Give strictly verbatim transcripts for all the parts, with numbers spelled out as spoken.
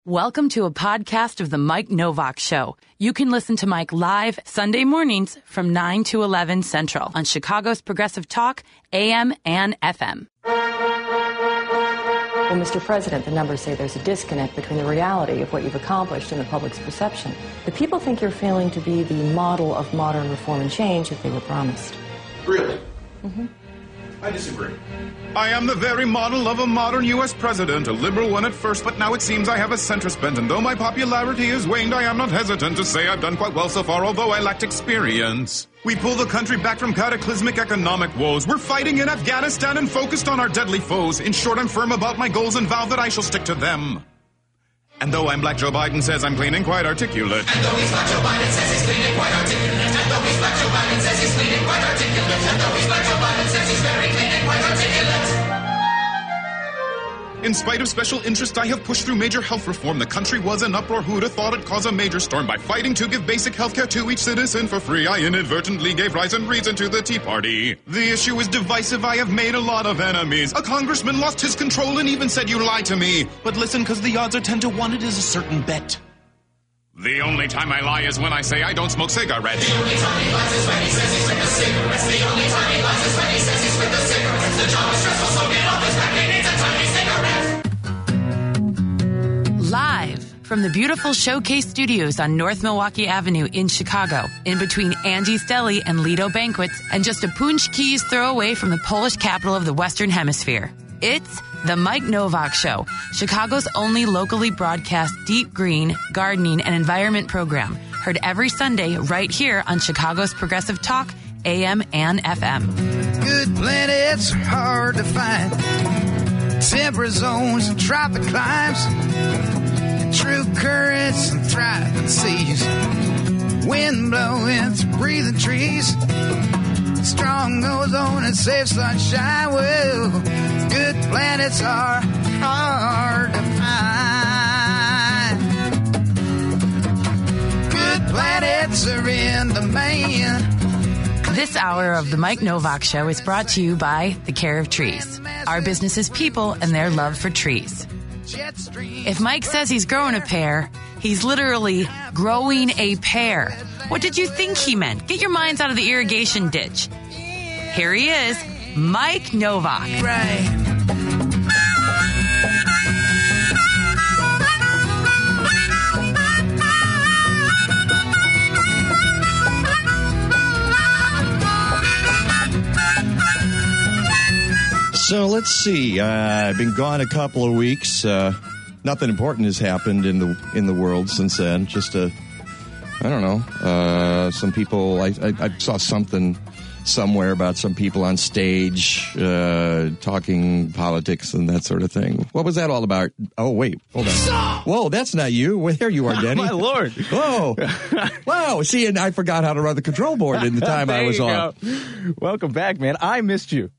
Welcome to a podcast of The Mike Novak Show. You can listen to Mike live Sunday mornings from nine to eleven Central on Chicago's Progressive Talk, A M and F M. Well, Mister President, the numbers say there's a disconnect between the reality of what you've accomplished and the public's perception. The people think you're failing to be the model of modern reform and change that they were promised. Really? Mm-hmm. I disagree. I am the very model of a modern U S president, a liberal one at first, but now it seems I have a centrist bent, and though my popularity has waned, I am not hesitant to say I've done quite well so far, although I lacked experience. We pull the country back from cataclysmic economic woes. We're fighting in Afghanistan and focused on our deadly foes. In short, I'm firm about my goals and vow that I shall stick to them. And though I'm black, Joe Biden says I'm clean and quite articulate. And though he's black, Joe Biden says he's clean and quite articulate. And though he's black, Joe Biden says he's clean and quite articulate. And though he's black, Joe Biden says he's very clean and quite articulate. In spite of special interest, I have pushed through major health reform. The country was in uproar. Who'd have thought it'd cause a major storm? By fighting to give basic health care to each citizen for free, I inadvertently gave rise and reason to the Tea Party. The issue is divisive. I have made a lot of enemies. A congressman lost his control and even said you lied to me. But listen, because the odds are ten to one, it is a certain bet. The only time I lie is when I say I don't smoke cigarettes. The only time he lies is when he says he's with the cigarettes. The only time he lies is when he says he's with the cigarettes. The job is stressful, so get off his back. He needs a tiny cigarette. Live from the beautiful Showcase Studios on North Milwaukee Avenue in Chicago, in between Angie's Deli and Lido Banquets, and just a Punch Keys throw away from the Polish capital of the Western Hemisphere. It's The Mike Novak Show, Chicago's only locally broadcast deep green, gardening, and environment program. Heard every Sunday right here on Chicago's Progressive Talk, A M and F M. Good planets are hard to find. Temperate zones and tropic climes. And true currents and thriving seas. Wind blowing through breathing trees. Strong ozone and safe sunshine. Well, good planets are hard to find. Good planets are in demand. This hour of the Mike Novak Show is brought to you by The Care of Trees. Our business is people and their love for trees. If Mike says he's growing a pear, he's literally growing a pear. What did you think he meant? Get your minds out of the irrigation ditch. Here he is, Mike Novak. Right. So let's see. Uh, I've been gone a couple of weeks. Uh, nothing important has happened in the in the world since then. Just a, I don't know. Uh, some people. I, I, I saw something somewhere about some people on stage uh, talking politics and that sort of thing. What was that all about? Oh wait, hold on. Whoa, that's not you. Well, there you are, Denny. My Lord. Whoa. Wow. See, and I forgot how to run the control board in the time I was on. Welcome back, man. I missed you.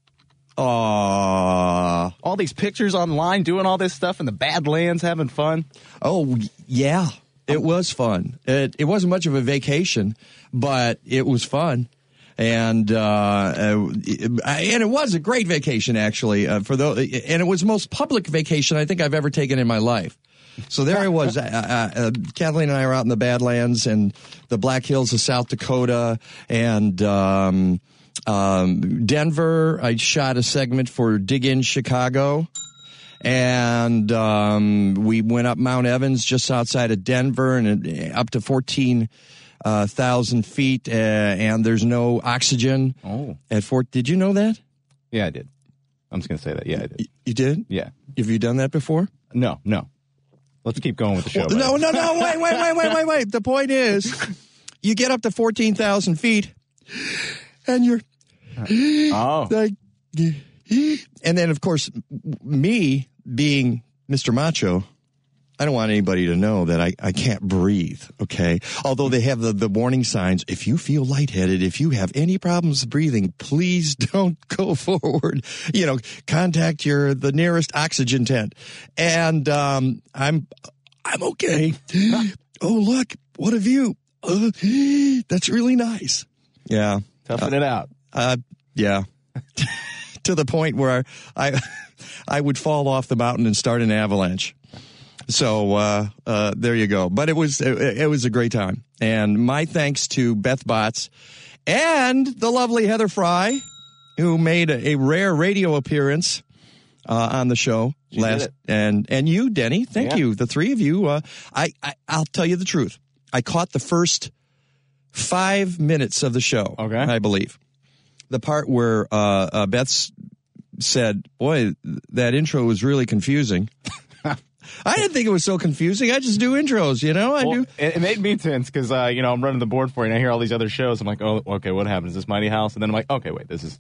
Aww. All these pictures online, doing all this stuff in the Badlands, having fun. Oh, yeah. It was fun. It, it wasn't much of a vacation, but it was fun. And uh, uh, and it was a great vacation, actually. Uh, for the, and it was the most public vacation I think I've ever taken in my life. So there I was. Uh, uh, Kathleen and I are out in the Badlands and the Black Hills of South Dakota and um, um, Denver. I shot a segment for Dig In Chicago. And um, we went up Mount Evans just outside of Denver and up to fourteen thousand uh, feet, uh, and there's no oxygen oh. at Fort. Did you know that? Yeah, I did. I'm just going to say that. Yeah, I did. Y- you did? Yeah. Have you done that before? No, no. Let's keep going with the show. Well, no, no, no. Wait, wait, wait, wait, wait, wait. The point is, you get up to fourteen thousand feet, and you're oh. like, and then, of course, me being Mister Macho, I don't want anybody to know that I, I can't breathe, okay? Although they have the, the warning signs, if you feel lightheaded, if you have any problems breathing, please don't go forward. You know, contact your the nearest oxygen tent. And um, I'm I'm okay. Oh, look, what a view. Uh, that's really nice. Yeah. Toughing uh, it out. Uh, yeah. To the point where I I would fall off the mountain and start an avalanche. So uh, uh, there you go. But it was it, it was a great time. And my thanks to Beth Botts and the lovely Heather Fry, who made a, a rare radio appearance uh, on the show She last. did it. And and you, Denny, thank Yeah. you. The three of you. Uh, I, I I'll tell you the truth. I caught the first five minutes of the show. Okay. I believe the part where uh, uh, Beth said, "Boy, that intro was really confusing." I didn't think it was so confusing. I just do intros, you know. I Well, do. it, it made me tense because, uh, you know, I'm running the board for you, and I hear all these other shows. I'm like, oh, okay, what happened? Is this Mighty House? And then I'm like, okay, wait, this is...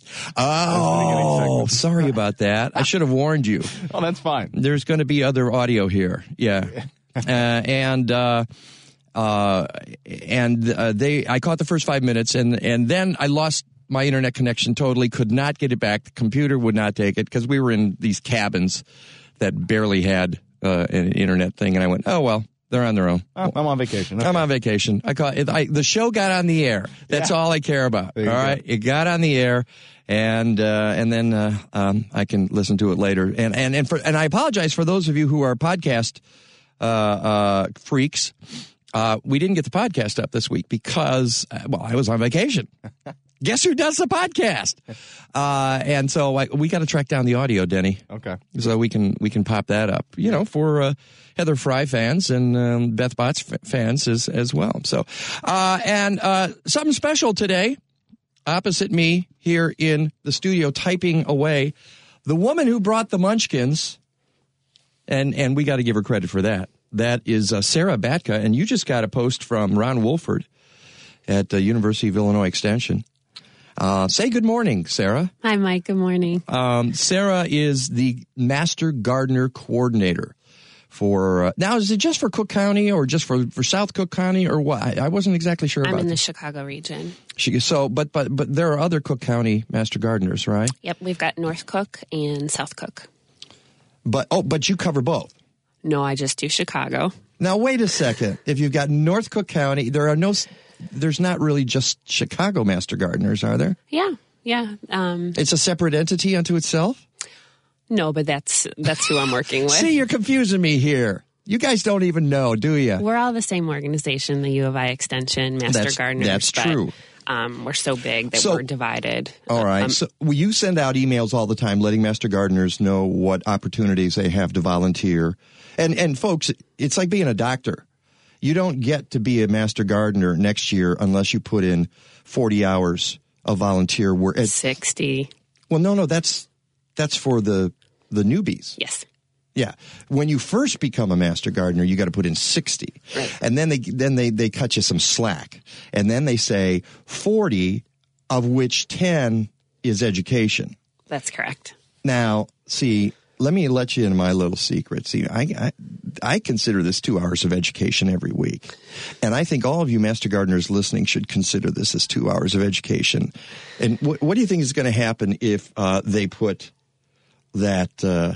Oh, segment. sorry about that. I should have warned you. Oh, that's fine. There's going to be other audio here. Yeah. uh, and uh, uh, and uh, they, I caught the first five minutes, and, and then I lost my internet connection totally, could not get it back. The computer would not take it because we were in these cabins that barely had uh, an internet thing. And I went, oh, well, they're on their own. Oh, I'm on vacation. Okay. I'm on vacation. I caught it. I, the show got on the air. That's Yeah. all I care about. All There you right, go. it got on the air, and uh, and then uh, um, I can listen to it later. And and and for and I apologize for those of you who are podcast uh, uh, freaks. Uh, we didn't get the podcast up this week because uh, well, I was on vacation. Guess who does the podcast? Uh, and so I, we got to track down the audio, Denny. Okay. So we can we can pop that up, you know, for uh, Heather Fry fans and um, Beth Botts f- fans as as well. So, uh, and uh, something special today, opposite me here in the studio, typing away, the woman who brought the Munchkins, and and we got to give her credit for that. That is uh, Sarah Batka, and you just got a post from Ron Wolford at the University of Illinois Extension. Uh, say good morning, Sarah. Hi, Mike. Good morning. Um, Sarah is the Master Gardener Coordinator for, uh, now is it just for Cook County or just for, for South Cook County or what? I, I wasn't exactly sure I'm about in the that. Chicago region. She, so, but, but, but there are other Cook County Master Gardeners, right? Yep, we've got North Cook and South Cook. But, oh, but you cover both. No, I just do Chicago. Now, wait a second. If you've got North Cook County, there are no, there's not really just Chicago Master Gardeners, are there? Yeah, yeah. Um, It's a separate entity unto itself? no, but that's that's who I'm working with. See, you're confusing me here. You guys don't even know, do you? We're all the same organization, the U of I Extension, Master That's- Gardeners. that's but, true. Um, we're so big that So- we're divided. All right. Um, So well, you send out emails all the time letting Master Gardeners know what opportunities they have to volunteer. And and folks, it's like being a doctor. You don't get to be a Master Gardener next year unless you put in forty hours of volunteer work. At- sixty. Well, no, no, that's that's for the the newbies. Yes. Yeah. When you first become a Master Gardener, you got to put in sixty. Right. And then they then they, they cut you some slack. And then they say forty, of which ten is education. That's correct. Now, see, let me let you in my little secret. See, I, I I consider this two hours of education every week. And I think all of you Master Gardeners listening should consider this as two hours of education. And what, what do you think is going to happen if uh, they put that uh,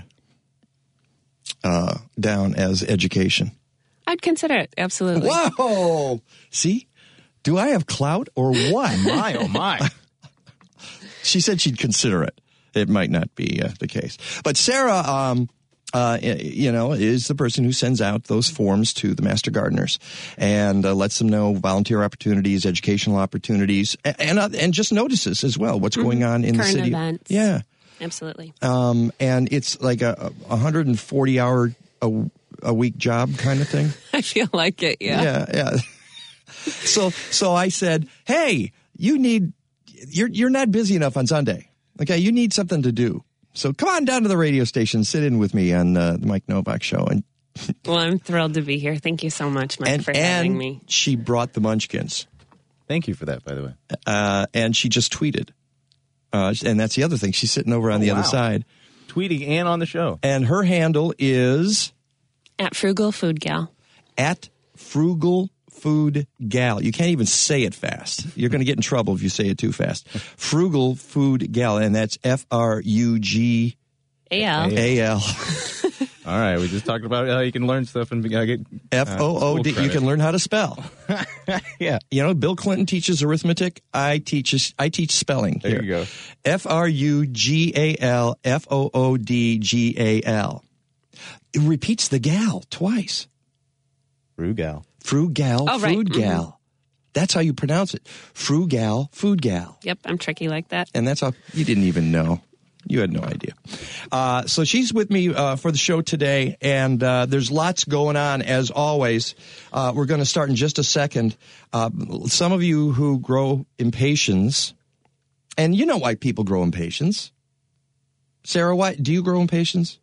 uh, down as education? I'd consider it, absolutely. Whoa! See? Do I have clout or what? My, oh, my. She said she'd consider it. It might not be uh, the case. But Sarah, um, uh, you know, is the person who sends out those forms to the Master Gardeners and uh, lets them know volunteer opportunities, educational opportunities, and and, uh, and just notices as well what's going on in Current the city. events. Yeah. Absolutely. Um, and it's like a, a one hundred forty hour a, a week job kind of thing. I feel like it, yeah. Yeah, yeah. so, so I said, hey, you need, you're, you're not busy enough on Sunday. Okay. You need something to do. So come on down to the radio station, sit in with me on uh, the Mike Novak show. And, Well, I'm thrilled to be here. Thank you so much, Mike, and, for having and me. she brought the Munchkins. Thank you for that, by the way. Uh, and she just tweeted. Uh, and that's the other thing. She's sitting over on Oh, the wow. other side. Tweeting and on the show. And her handle is At Frugal Food Gal. at Frugal Food Gal. You can't even say it fast. You're going to get in trouble if you say it too fast. Frugal Food Gal, and that's F R U G A L. A L. All right, we just talked about how you can learn stuff and uh, get F O O D. school You credit. can learn how to spell. Yeah. You know, Bill Clinton teaches arithmetic. I teach I teach spelling. There here. you go. F R U G A L F O O D G A L. it repeats the gal twice. Frugal. Frugal, Oh, right. food gal. Mm-hmm. That's how you pronounce it. Frugal, food gal. Yep, I'm tricky like that. And that's how you didn't even know. You had no idea. Uh, so she's with me uh, for the show today, and uh, there's lots going on as always. Uh, we're going to start in just a second. Uh, some of you who grow impatiens, and you know why people grow impatiens. Sarah, why do you grow impatiens?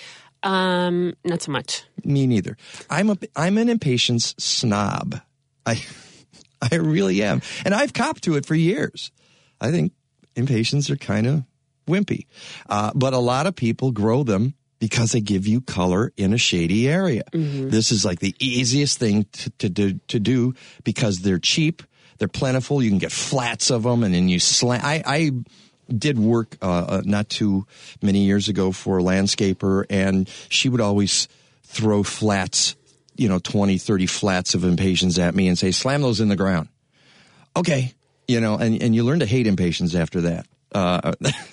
Um, not so much. Me neither. I'm a I'm an impatience snob. I I really am, and I've copped to it for years. I think impatiens are kind of wimpy, uh, but a lot of people grow them because they give you color in a shady area. Mm-hmm. This is like the easiest thing to, to do to do because they're cheap, they're plentiful. You can get flats of them, and then you slam. I. I did work uh, not too many years ago for a landscaper, and she would always throw flats, you know, twenty, thirty flats of impatiens at me and say, slam those in the ground. Okay. You know, and, and you learn to hate impatiens after that. Uh,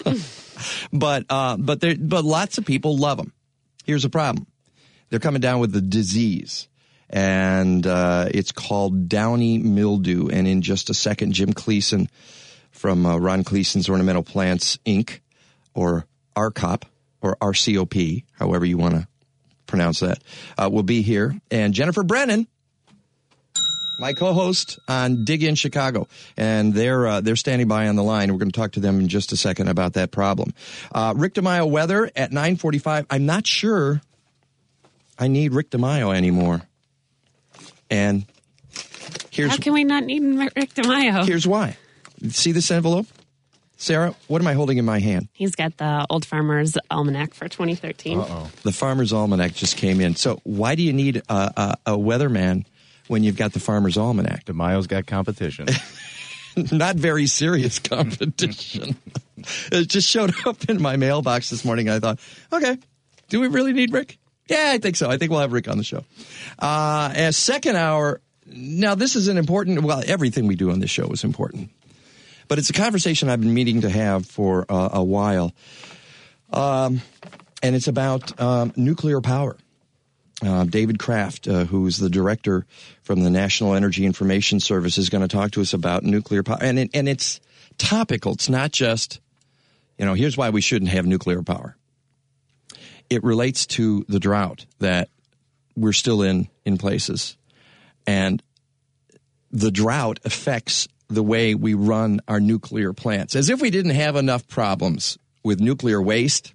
but, uh, but there, but lots of people love them. Here's the problem. They're coming down with the disease, and uh, it's called downy mildew. And in just a second, Jim Cleason from uh, Ron Cleason's Ornamental Plants, Incorporated, or R C O P, or R C O P, however you want to pronounce that, uh, will be here. And Jennifer Brennan, my co-host on Dig In Chicago, and they're uh, they're standing by on the line. We're going to talk to them in just a second about that problem. Uh, Rick DeMaio weather at nine forty-five. I'm not sure I need Rick DeMaio anymore. And here's How can we not need Rick DeMaio? Here's why. See this envelope? Sarah, what am I holding in my hand? He's got the Old Farmer's Almanac for twenty thirteen. Uh-oh. The Farmer's Almanac just came in. So why do you need a, a, a weatherman when you've got the Farmer's Almanac? DeMaio's got competition. Not very serious competition. It just showed up in my mailbox this morning. I thought, okay, do we really need Rick? Yeah, I think so. I think we'll have Rick on the show. Uh, as second hour, now this is an important, well, everything we do on this show is important. But it's a conversation I've been meaning to have for uh, a while. Um, and it's about um, nuclear power. Uh, David Kraft, uh, who's the director from the National Energy Information Service, is going to talk to us about nuclear power. And, it, and it's topical. It's not just, you know, here's why we shouldn't have nuclear power. It relates to the drought that we're still in in places. And the drought affects the way we run our nuclear plants. As if we didn't have enough problems with nuclear waste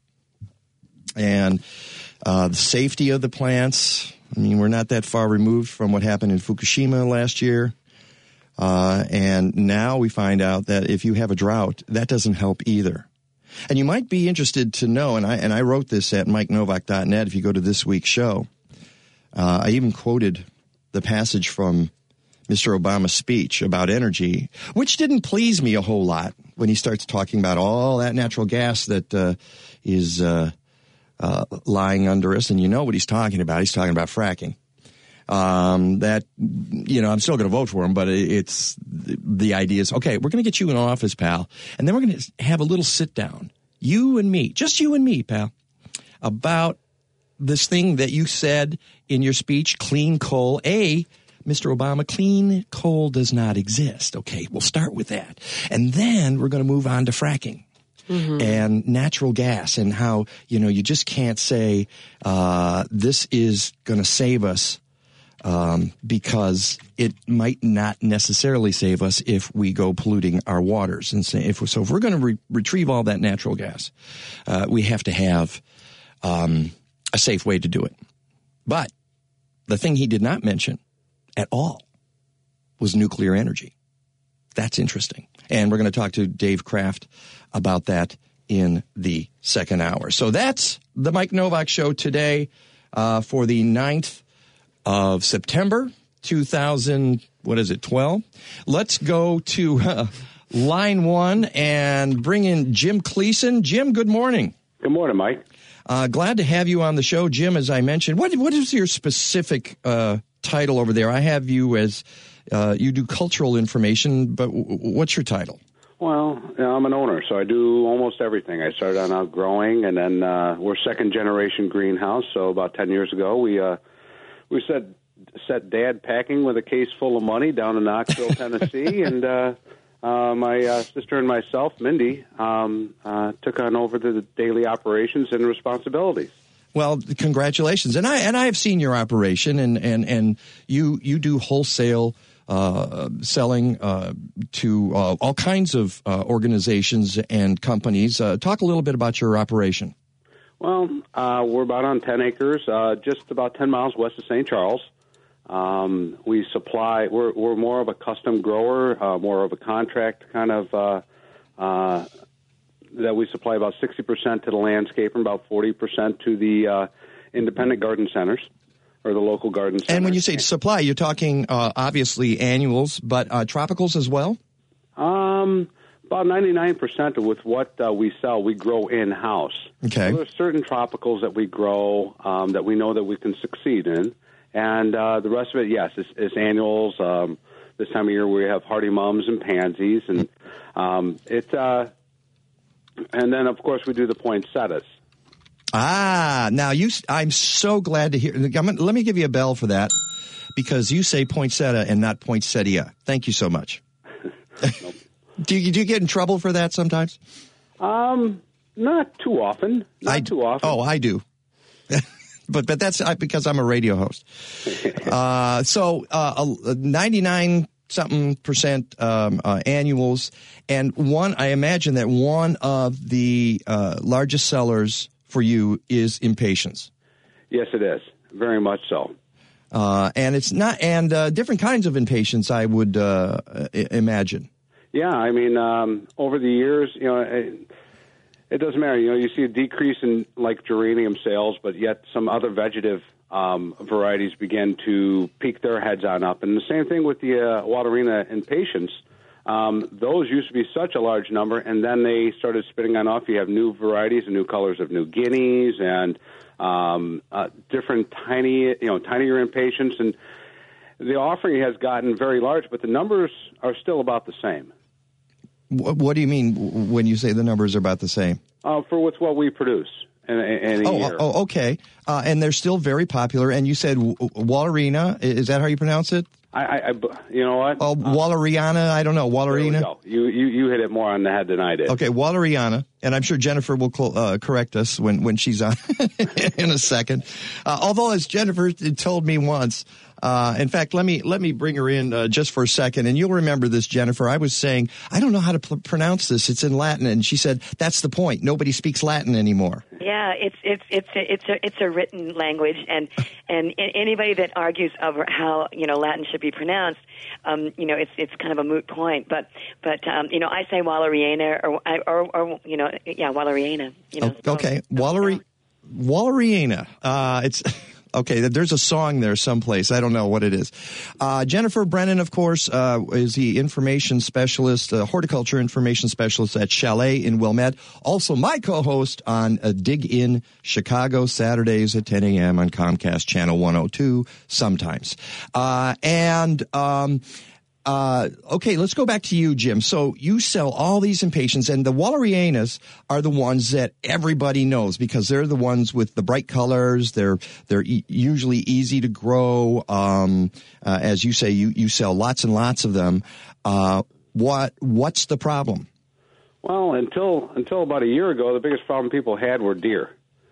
and uh, the safety of the plants. I mean, we're not that far removed from what happened in Fukushima last year. Uh, and now we find out that if you have a drought, that doesn't help either. And you might be interested to know, and I and I wrote this at mike novak dot net if you go to this week's show. Uh, I even quoted the passage from Mister Obama's speech about energy, which didn't please me a whole lot when he starts talking about all that natural gas that uh, is uh, uh, lying under us. And you know what he's talking about. He's talking about fracking. Um, that, you know, I'm still going to vote for him, but it's the idea is, okay, we're going to get you in office, pal. And then we're going to have a little sit down, you and me, just you and me, pal, about this thing that you said in your speech, clean coal. A, Mister Obama, clean coal does not exist. Okay, we'll start with that. And then we're going to move on to fracking. Mm-hmm. And natural gas and how, you know, you just can't say uh, this is going to save us. Um, because it might not necessarily save us if we go polluting our waters. And say if so, if we're going to re- retrieve all that natural gas, uh, we have to have um, a safe way to do it. But the thing he did not mention at all was nuclear energy. That's interesting. And we're going to talk to Dave Kraft about that in the second hour. So that's the Mike Novak Show today uh, for the ninth of September two thousand, what is it, twelve? Let's go to uh, line one and bring in Jim Cleason. Jim, good morning. Good morning, Mike. Uh, glad to have you on the show, Jim, as I mentioned. What What is your specific uh, title over there? I have you as, uh, you do cultural information, but w- what's your title? Well, you know, I'm an owner, so I do almost everything. I started on out growing, and then uh, we're second generation greenhouse. So about ten years ago, we uh, we set set Dad packing with a case full of money down in Knoxville, Tennessee, and uh, uh, my uh, sister and myself, Mindy, um, uh, took on over the daily operations and responsibilities. Well, congratulations, and I and I have seen your operation, and and and you you do wholesale. Uh, selling uh, to uh, all kinds of uh, organizations and companies. Uh, talk a little bit about your operation. Well, uh, we're about on ten acres, uh, just about ten miles west of Saint Charles. Um, we supply, we're, we're more of a custom grower, uh, more of a contract kind of, uh, uh, that we supply about sixty percent to the landscaper and about forty percent to the uh, independent garden centers. Or the local garden center. And when you say supply, you're talking uh, obviously annuals, but uh, tropicals as well? Um, about ninety-nine percent of with what uh, we sell, we grow in-house. Okay. So there's certain tropicals that we grow um, that we know that we can succeed in. And uh, the rest of it, yes, is, is annuals. Um, this time of year we have hardy mums and pansies. And um, it, uh, and then, of course, we do the poinsettias. Ah, now you, I'm so glad to hear. I'm, let me give you a bell for that, because you say poinsettia and not poinsettia. Thank you so much. Nope. do you do you get in trouble for that sometimes? Um, not too often. Not I, too often. Oh, I do. but but that's because I'm a radio host. uh, so uh, ninety-nine something percent um, uh, annuals, and one. I imagine that one of the uh, largest sellers for you is Impatiens. Yes, it is. Very much so. Uh, and it's not, and uh, different kinds of Impatiens, I would uh, I- imagine. Yeah, I mean, um, over the years, you know, it, it doesn't matter. You know, you see a decrease in like geranium sales, but yet some other vegetative um, varieties begin to peek their heads on up. And the same thing with the uh, Waterina Impatiens. Um, those used to be such a large number, and then they started spitting on off. You have new varieties and new colors of New Guineas and um, uh, different tiny, you know, tinier Impatiens, and the offering has gotten very large, but the numbers are still about the same. What, what do you mean when you say the numbers are about the same? Uh, for with what we produce in, in a oh, year. Oh, okay. Uh, and they're still very popular. And you said Wallerina. Is that how you pronounce it? I, I, I you know what? Oh, Walleriana. I don't know. Wallerina. There we go. You, you, you hit it more on the head than I did. Okay, Walleriana, and I'm sure Jennifer will uh, correct us when, when she's on in a second. Uh, although, as Jennifer told me once, uh, in fact, let me let me bring her in uh, just for a second, and you'll remember this, Jennifer. I was saying I don't know how to pl- pronounce this. It's in Latin, and she said that's the point. Nobody speaks Latin anymore. Yeah, it's it's it's a, it's a it's a written language, and and anybody that argues over how you know Latin should be pronounced, um, you know, it's it's kind of a moot point. But but um, you know, I say Walleriana or or, or you know, yeah, Walleriana. You know, oh, okay, so, Walleri Walleriana. Uh, it's. Okay, there's a song there someplace. I don't know what it is. Uh, Jennifer Brennan, of course, uh, is the information specialist, uh, horticulture information specialist at Chalet in Wilmette. Also my co-host on uh, Dig In Chicago, Saturdays at ten a.m. on Comcast Channel one oh two sometimes. Uh, and... Um, Uh, okay, let's go back to you, Jim. So you sell all these Impatiens, and the Wallerianas are the ones that everybody knows because they're the ones with the bright colors. They're they're e- usually easy to grow. Um, uh, as you say, you, you sell lots and lots of them. Uh, what what's the problem? Well, until until about a year ago, the biggest problem people had were deer.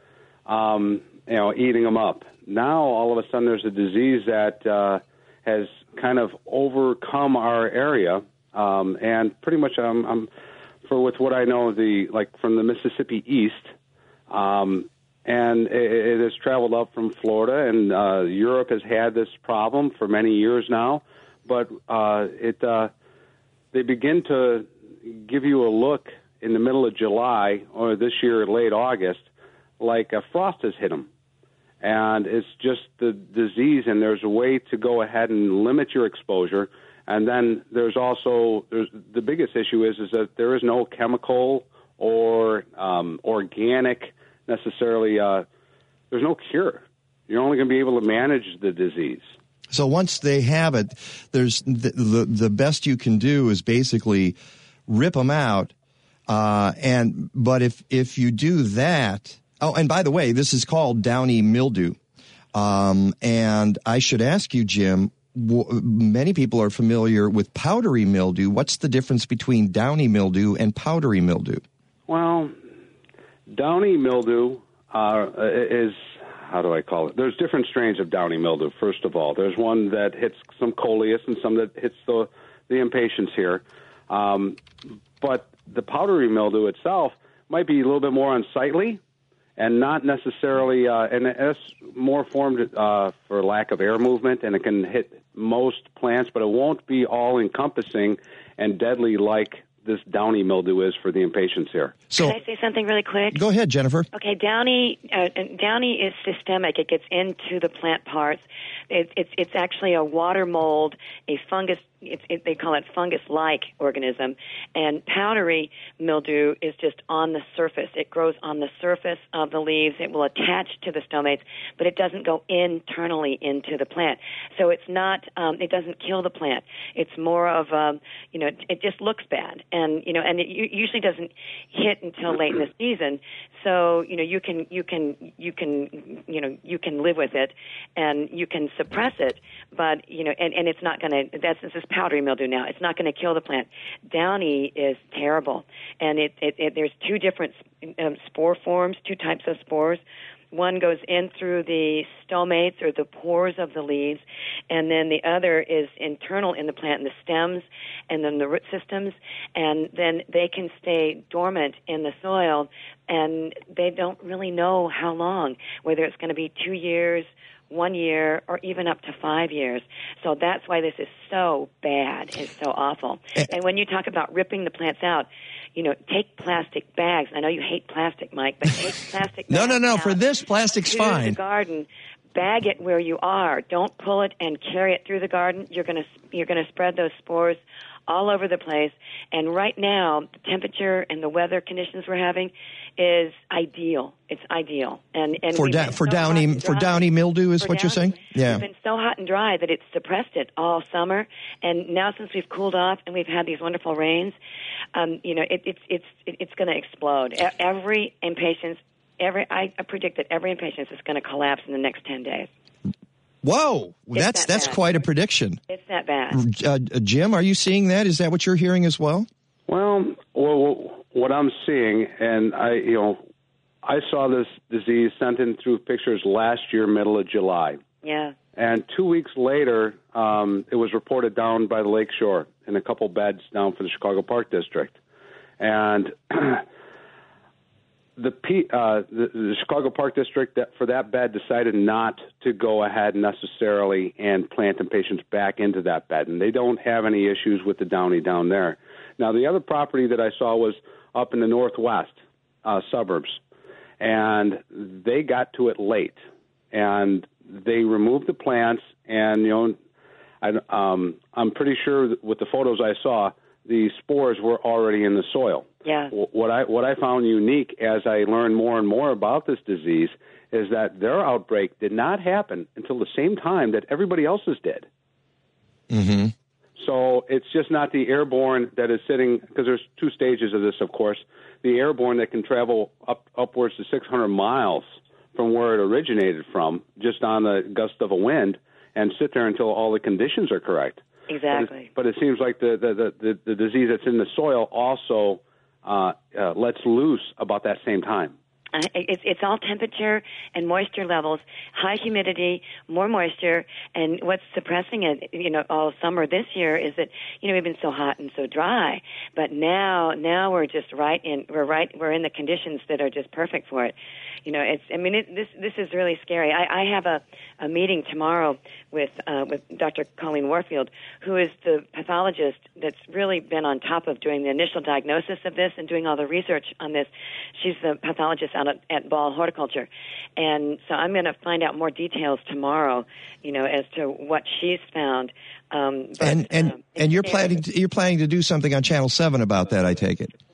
Um, you know, eating them up. Now, all of a sudden, there's a disease that uh, has kind of overcome our area, um, and pretty much, um, um, for with what I know, the like from the Mississippi east, um, and it, it has traveled up from Florida, and uh, Europe has had this problem for many years now. But uh, it uh, they begin to give you a look in the middle of July or this year, late August, like a frost has hit them. And it's just the disease, and there's a way to go ahead and limit your exposure. And then there's also there's, the biggest issue is is that there is no chemical or um, organic necessarily. Uh, there's no cure. You're only going to be able to manage the disease. So once they have it, there's the, the the best you can do is basically rip them out. Uh, and but if if you do that, oh, and by the way, this is called downy mildew. Um, and I should ask you, Jim, w- many people are familiar with powdery mildew. What's the difference between downy mildew and powdery mildew? Well, downy mildew uh, is, how do I call it? There's different strains of downy mildew, first of all. There's one that hits some coleus and some that hits the, the impatiens here. Um, but the powdery mildew itself might be a little bit more unsightly and not necessarily, uh, and it's more formed uh, for lack of air movement, and it can hit most plants, but it won't be all-encompassing and deadly like this downy mildew is for the impatiens here. So, can I say something really quick? Go ahead, Jennifer. Okay, downy uh, downy is systemic. It gets into the plant parts. It, it's it's actually a water mold, a fungus. It's, it, they call it fungus-like organism. And powdery mildew is just on the surface. It grows on the surface of the leaves. It will attach to the stomates, but it doesn't go internally into the plant. So it's not. Um, it doesn't kill the plant. It's more of um, you know. It just looks bad, and you know, and it usually doesn't hit until late in the season. So you know, you can you can you can you know you can live with it, and you can suppress it, but you know, and, and it's not going to. That's this is powdery mildew now. It's not going to kill the plant. Downy is terrible, and it, it, it there's two different um, spore forms, two types of spores. One goes in through the stomates or the pores of the leaves, and then the other is internal in the plant in the stems and then the root systems, and then they can stay dormant in the soil, and they don't really know how long, whether it's going to be two years, one year, or even up to five years. So that's why this is so bad. It's so awful. And when you talk about ripping the plants out, you know, take plastic bags. I know you hate plastic, Mike, but take plastic no, bags. No, no, no. out For this, plastic's to fine. The garden, bag it where you are. Don't pull it and carry it through the garden. You're going to you're going to spread those spores all over the place. And right now, the temperature and the weather conditions we're having is ideal. It's ideal. And and for da- for so downy for downy mildew is for what downy, you're saying? Yeah. It's been so hot and dry that it's suppressed it all summer, and now since we've cooled off and we've had these wonderful rains, um, you know, it, it's it's it, it's going to explode. Every impatiens, every I predict that every impatiens is going to collapse in the next ten days. Whoa, It's that's that that's bad. quite a prediction. It's that bad. Uh, Jim, are you seeing that? Is that what you're hearing as well? Well, well, what I'm seeing, and I, you know, I saw this disease sent in through pictures last year, middle of July. Yeah. And two weeks later, um, it was reported down by the lakeshore in a couple beds down for the Chicago Park District. And the, P, uh, the the Chicago Park District, that, for that bed, decided not to go ahead necessarily and plant impatiens back into that bed. And they don't have any issues with the downy down there. Now, the other property that I saw was up in the northwest uh, suburbs. And they got to it late. And they removed the plants, and, you know, I, um, I'm pretty sure that with the photos I saw, the spores were already in the soil. Yeah. What I what I found unique as I learned more and more about this disease is that their outbreak did not happen until the same time that everybody else's did. Mm-hmm. So it's just not the airborne that is sitting, because there's two stages of this, of course. The airborne that can travel up upwards to six hundred miles from where it originated from, just on the gust of a wind, and sit there until all the conditions are correct. Exactly. But it, but it seems like the, the, the, the disease that's in the soil also uh, uh, lets loose about that same time. Uh, it's, it's all temperature and moisture levels, high humidity, more moisture, and what's suppressing it, you know, all summer this year is that, you know, we've been so hot and so dry, but now, now we're just right in, we're right, we're in the conditions that are just perfect for it. You know, it's, I mean, it, this, this is really scary. I, I have a, a meeting tomorrow with, uh, with Doctor Colleen Warfield, who is the pathologist that's really been on top of doing the initial diagnosis of this and doing all the research on this. She's the pathologist out at, at Ball Horticulture. And so I'm going to find out more details tomorrow, you know, as to what she's found. Um, but, and and, um, and you're planning to, you're planning to do something on Channel seven about that, I take it. Right.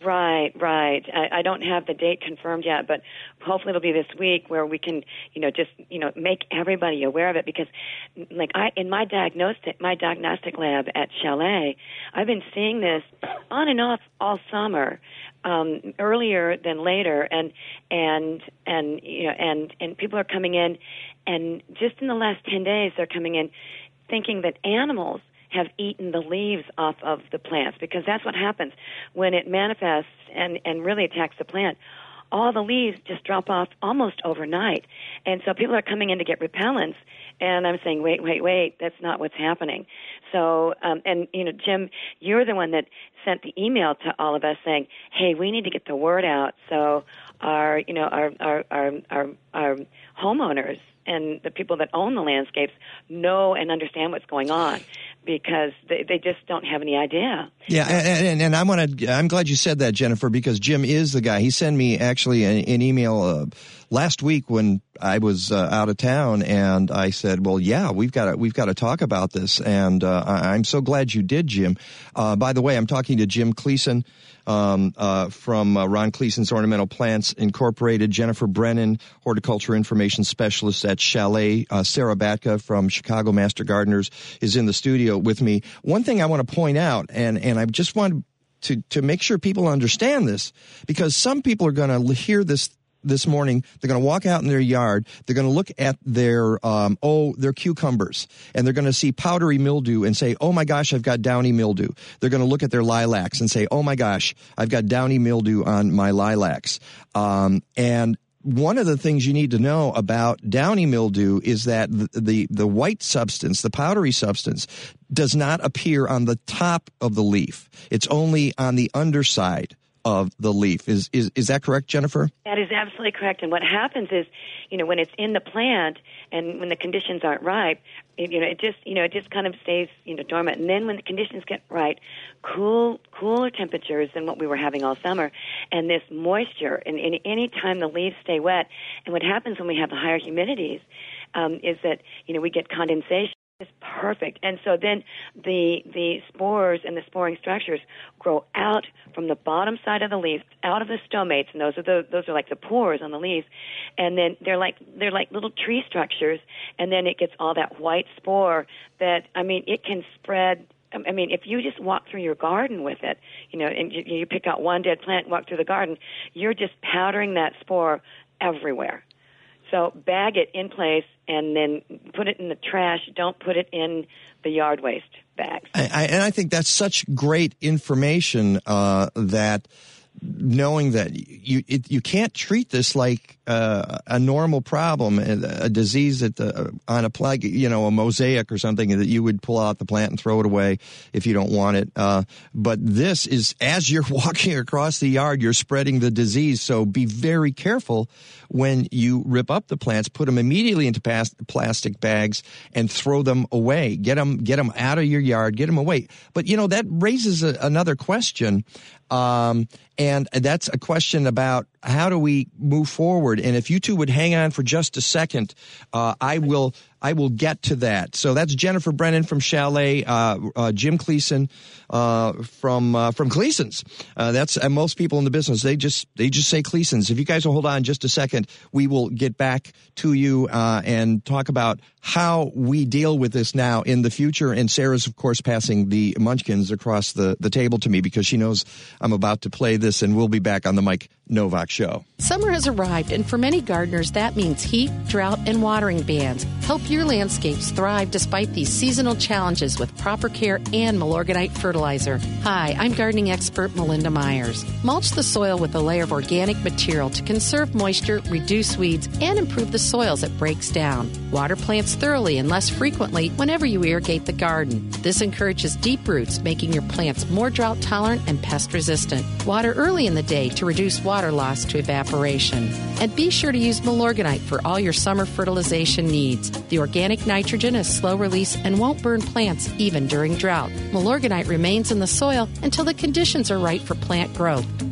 Right, right. I, I don't have the date confirmed yet, but hopefully it'll be this week where we can, you know, just, you know, make everybody aware of it. Because, like, I in my diagnostic my diagnostic lab at Chalet, I've been seeing this on and off all summer, um, earlier than later, and and and you know, and and people are coming in, and just in the last ten days, they're coming in thinking that animals have eaten the leaves off of the plants, because that's what happens when it manifests and, and really attacks the plant. All the leaves just drop off almost overnight. And so people are coming in to get repellents, and I'm saying, wait, wait, wait, that's not what's happening. So, um, and, you know, Jim, you're the one that sent the email to all of us saying, hey, we need to get the word out so our, you know, our, our, our, our, our homeowners and the people that own the landscapes know and understand what's going on, because they, they just don't have any idea. Yeah, and, and, and I want to. I'm glad you said that, Jennifer, because Jim is the guy. He sent me actually an, an email uh, last week when I was uh, out of town, and I said, "Well, yeah, we've got to we've got to talk about this." And uh, I, I'm so glad you did, Jim. Uh, by the way, I'm talking to Jim Cleason um, uh, from uh, Ron Cleason's Ornamental Plants Incorporated, Jennifer Brennan, Horticulture Information Specialist at Chalet, uh, Sarah Batka from Chicago Master Gardeners is in the studio with me. One thing I want to point out, and and I just want to to make sure people understand this, because some people are going to hear this this morning. They're going to walk out in their yard. They're going to look at their um, oh their cucumbers, and they're going to see powdery mildew and say, "Oh my gosh, I've got downy mildew." They're going to look at their lilacs and say, "Oh my gosh, I've got downy mildew on my lilacs." Um, and one of the things you need to know about downy mildew is that the, the, the white substance, the powdery substance, does not appear on the top of the leaf. It's only on the underside of the leaf. Is, is, is that correct, Jennifer? That is absolutely correct. And what happens is, you know, when it's in the plant and when the conditions aren't right, it, you know, it just, you know, it just kind of stays, you know, dormant. And then when the conditions get right, cool, cooler temperatures than what we were having all summer, and this moisture, and, and any time the leaves stay wet, and what happens when we have the higher humidities um, is that, you know, we get condensation. It's perfect. And so then the the spores and the sporing structures grow out from the bottom side of the leaf, out of the stomates, and those are the those are like the pores on the leaves. And then they're like they're like little tree structures, and then it gets all that white spore that, I mean, it can spread. I mean, if you just walk through your garden with it, you know, and you, you pick out one dead plant and walk through the garden, you're just powdering that spore everywhere. So bag it in place and then put it in the trash. Don't put it in the yard waste bags. I, I, and I think that's such great information uh, that knowing that you it, you can't treat this like uh, a normal problem, a, a disease that uh, on a plague, you know, a mosaic or something that you would pull out the plant and throw it away if you don't want it. Uh, but this is, as you're walking across the yard, you're spreading the disease. So be very careful when you rip up the plants. Put them immediately into pas- plastic bags and throw them away. Get them, get them out of your yard. Get them away. But, you know, that raises a, another question. Um, and that's a question about how do we move forward? And if you two would hang on for just a second, uh, I will, I will get to that. So that's Jennifer Brennan from Chalet, uh, uh, Jim Cleason, uh, from, uh, from Cleason's. Uh, that's, and most people in the business, they just, they just say Cleason's. If you guys will hold on just a second, we will get back to you, uh, and talk about how we deal with this now in the future. And Sarah's, of course, passing the munchkins across the, the table to me because she knows I'm about to play this, and we'll be back on the Mike Novak Show. Summer has arrived, and for many gardeners, that means heat, drought, and watering bans. Help your landscapes thrive despite these seasonal challenges with proper care and Milorganite fertilizer. Hi, I'm gardening expert Melinda Myers. Mulch the soil with a layer of organic material to conserve moisture, reduce weeds, and improve the soil as it breaks down. Water plants thoroughly and less frequently whenever you irrigate the garden. This encourages deep roots, making your plants more drought tolerant and pest resistant. Water early in the day to reduce water loss to evaporation. And be sure to use Milorganite for all your summer fertilization needs. The organic nitrogen is slow release and won't burn plants even during drought. Milorganite remains in the soil until the conditions are right for plant growth.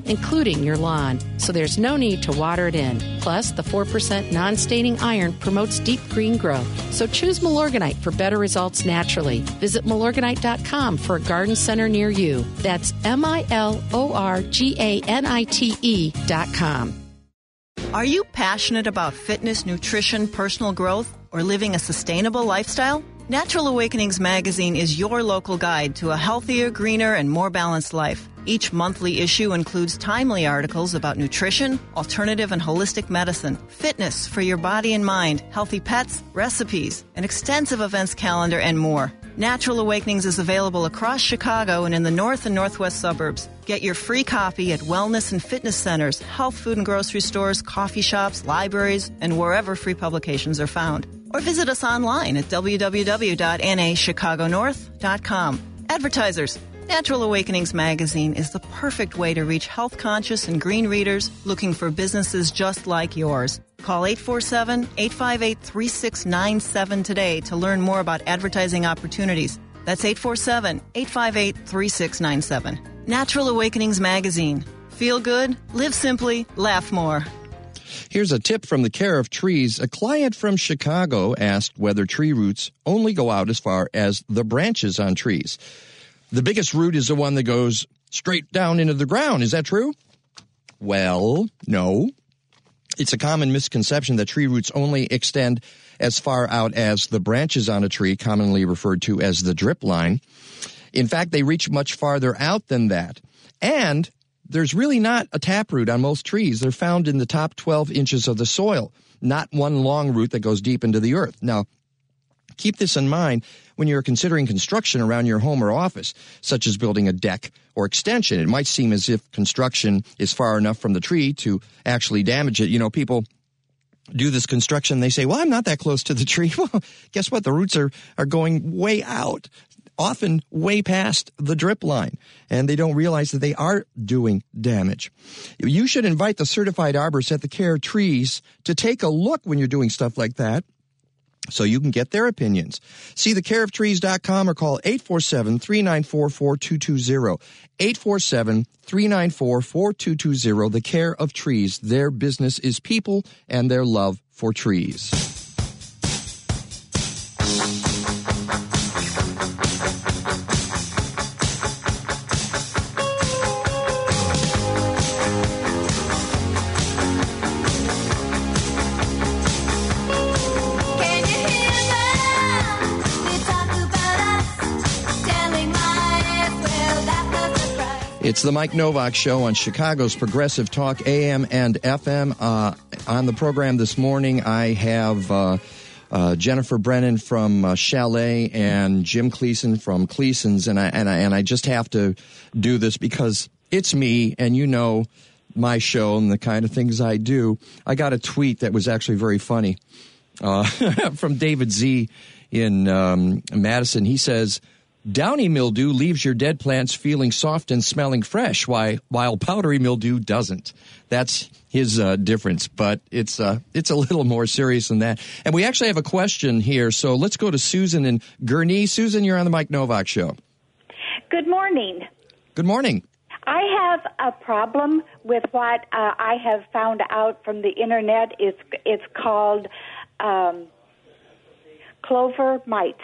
including your lawn, so there's no need to water it in. Plus, the four percent non-staining iron promotes deep green growth. So choose Milorganite for better results naturally. Visit Milorganite dot com for a garden center near you. That's M I L O R G A N I T E dot com. Are you passionate about fitness, nutrition, personal growth, or living a sustainable lifestyle? Natural Awakenings magazine is your local guide to a healthier, greener, and more balanced life. Each monthly issue includes timely articles about nutrition, alternative and holistic medicine, fitness for your body and mind, healthy pets, recipes, an extensive events calendar, and more. Natural Awakenings is available across Chicago and in the north and northwest suburbs. Get your free copy at wellness and fitness centers, health food and grocery stores, coffee shops, libraries, and wherever free publications are found. Or visit us online at w w w dot n a chicago north dot com. Advertisers, Natural Awakenings magazine is the perfect way to reach health-conscious and green readers looking for businesses just like yours. Call eight four seven, eight five eight, three six nine seven today to learn more about advertising opportunities. That's eight four seven, eight five eight, three six nine seven. Natural Awakenings magazine. Feel good, live simply, laugh more. Here's a tip from the Care of Trees. A client from Chicago asked whether tree roots only go out as far as the branches on trees. The biggest root is the one that goes straight down into the ground. Is that true? Well, no. It's a common misconception that tree roots only extend as far out as the branches on a tree, commonly referred to as the drip line. In fact, they reach much farther out than that. And there's really not a taproot on most trees. They're found in the top twelve inches of the soil, not one long root that goes deep into the earth. Now, keep this in mind when you're considering construction around your home or office, such as building a deck or extension. It might seem as if construction is far enough from the tree to actually damage it. You know, people do this construction, they say, well, I'm not that close to the tree. Well, guess what? The roots are, are going way out, often way past the drip line, and they don't realize that they are doing damage. You should invite the certified arborist at the Care of Trees to take a look when you're doing stuff like that, so you can get their opinions. See the care of trees dot com or call eight four seven, three nine four, four two two zero. eight four seven, three nine four, four two two zero. The Care of Trees. Their business is people and their love for trees. It's the Mike Novak Show on Chicago's Progressive Talk, A M and F M. Uh, on the program this morning, I have uh, uh, Jennifer Brennan from uh, Chalet and Jim Cleason from Cleason's, and I, and I and I just have to do this because it's me, and you know my show and the kind of things I do. I got a tweet that was actually very funny uh, from David Z in um, Madison. He says, downy mildew leaves your dead plants feeling soft and smelling fresh, while, while powdery mildew doesn't. That's his uh, difference, but it's uh, it's a little more serious than that. And we actually have a question here, so let's go to Susan in Gurnee. Susan, you're on the Mike Novak Show. Good morning. Good morning. I have a problem with what uh, I have found out from the Internet. It's, it's called um, clover mites.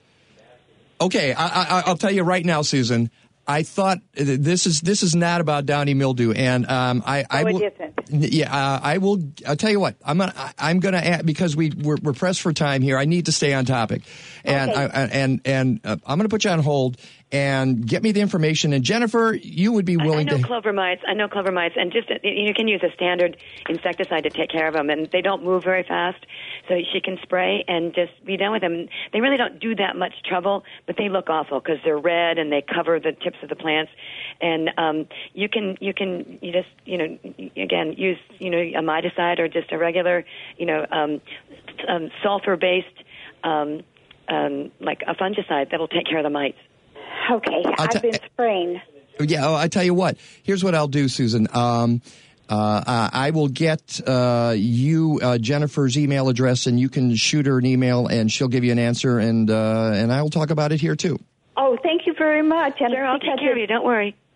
Okay, I, I, I'll tell you right now, Susan. I thought this is this is not about downy mildew, and um, I, I no, will. it isn't. Yeah, uh, I will. I'll tell you what. I'm gonna. I'm gonna add, because we we're, we're pressed for time here. I need to stay on topic, and okay. I, and and uh, I'm gonna put you on hold and get me the information. And Jennifer, you would be willing I, I know to. clover mites. I know clover mites, and just you can use a standard insecticide to take care of them, and they don't move very fast, so she can spray and just be done with them. They really don't do that much trouble, but they look awful because they're red and they cover the tips of the plants. And um, you can you can you just you know again use you know a miticide or just a regular you know um, um, sulfur based um, um, like a fungicide that will take care of the mites. Okay, I'll I've t- been spraying. Yeah, I tell you what. Here's what I'll do, Susan. Um, uh, I will get uh, you uh, Jennifer's email address, and you can shoot her an email, and she'll give you an answer, and uh, and I will talk about it here too. Oh, thank you very much. And Sure, I'll take care of you. Don't worry.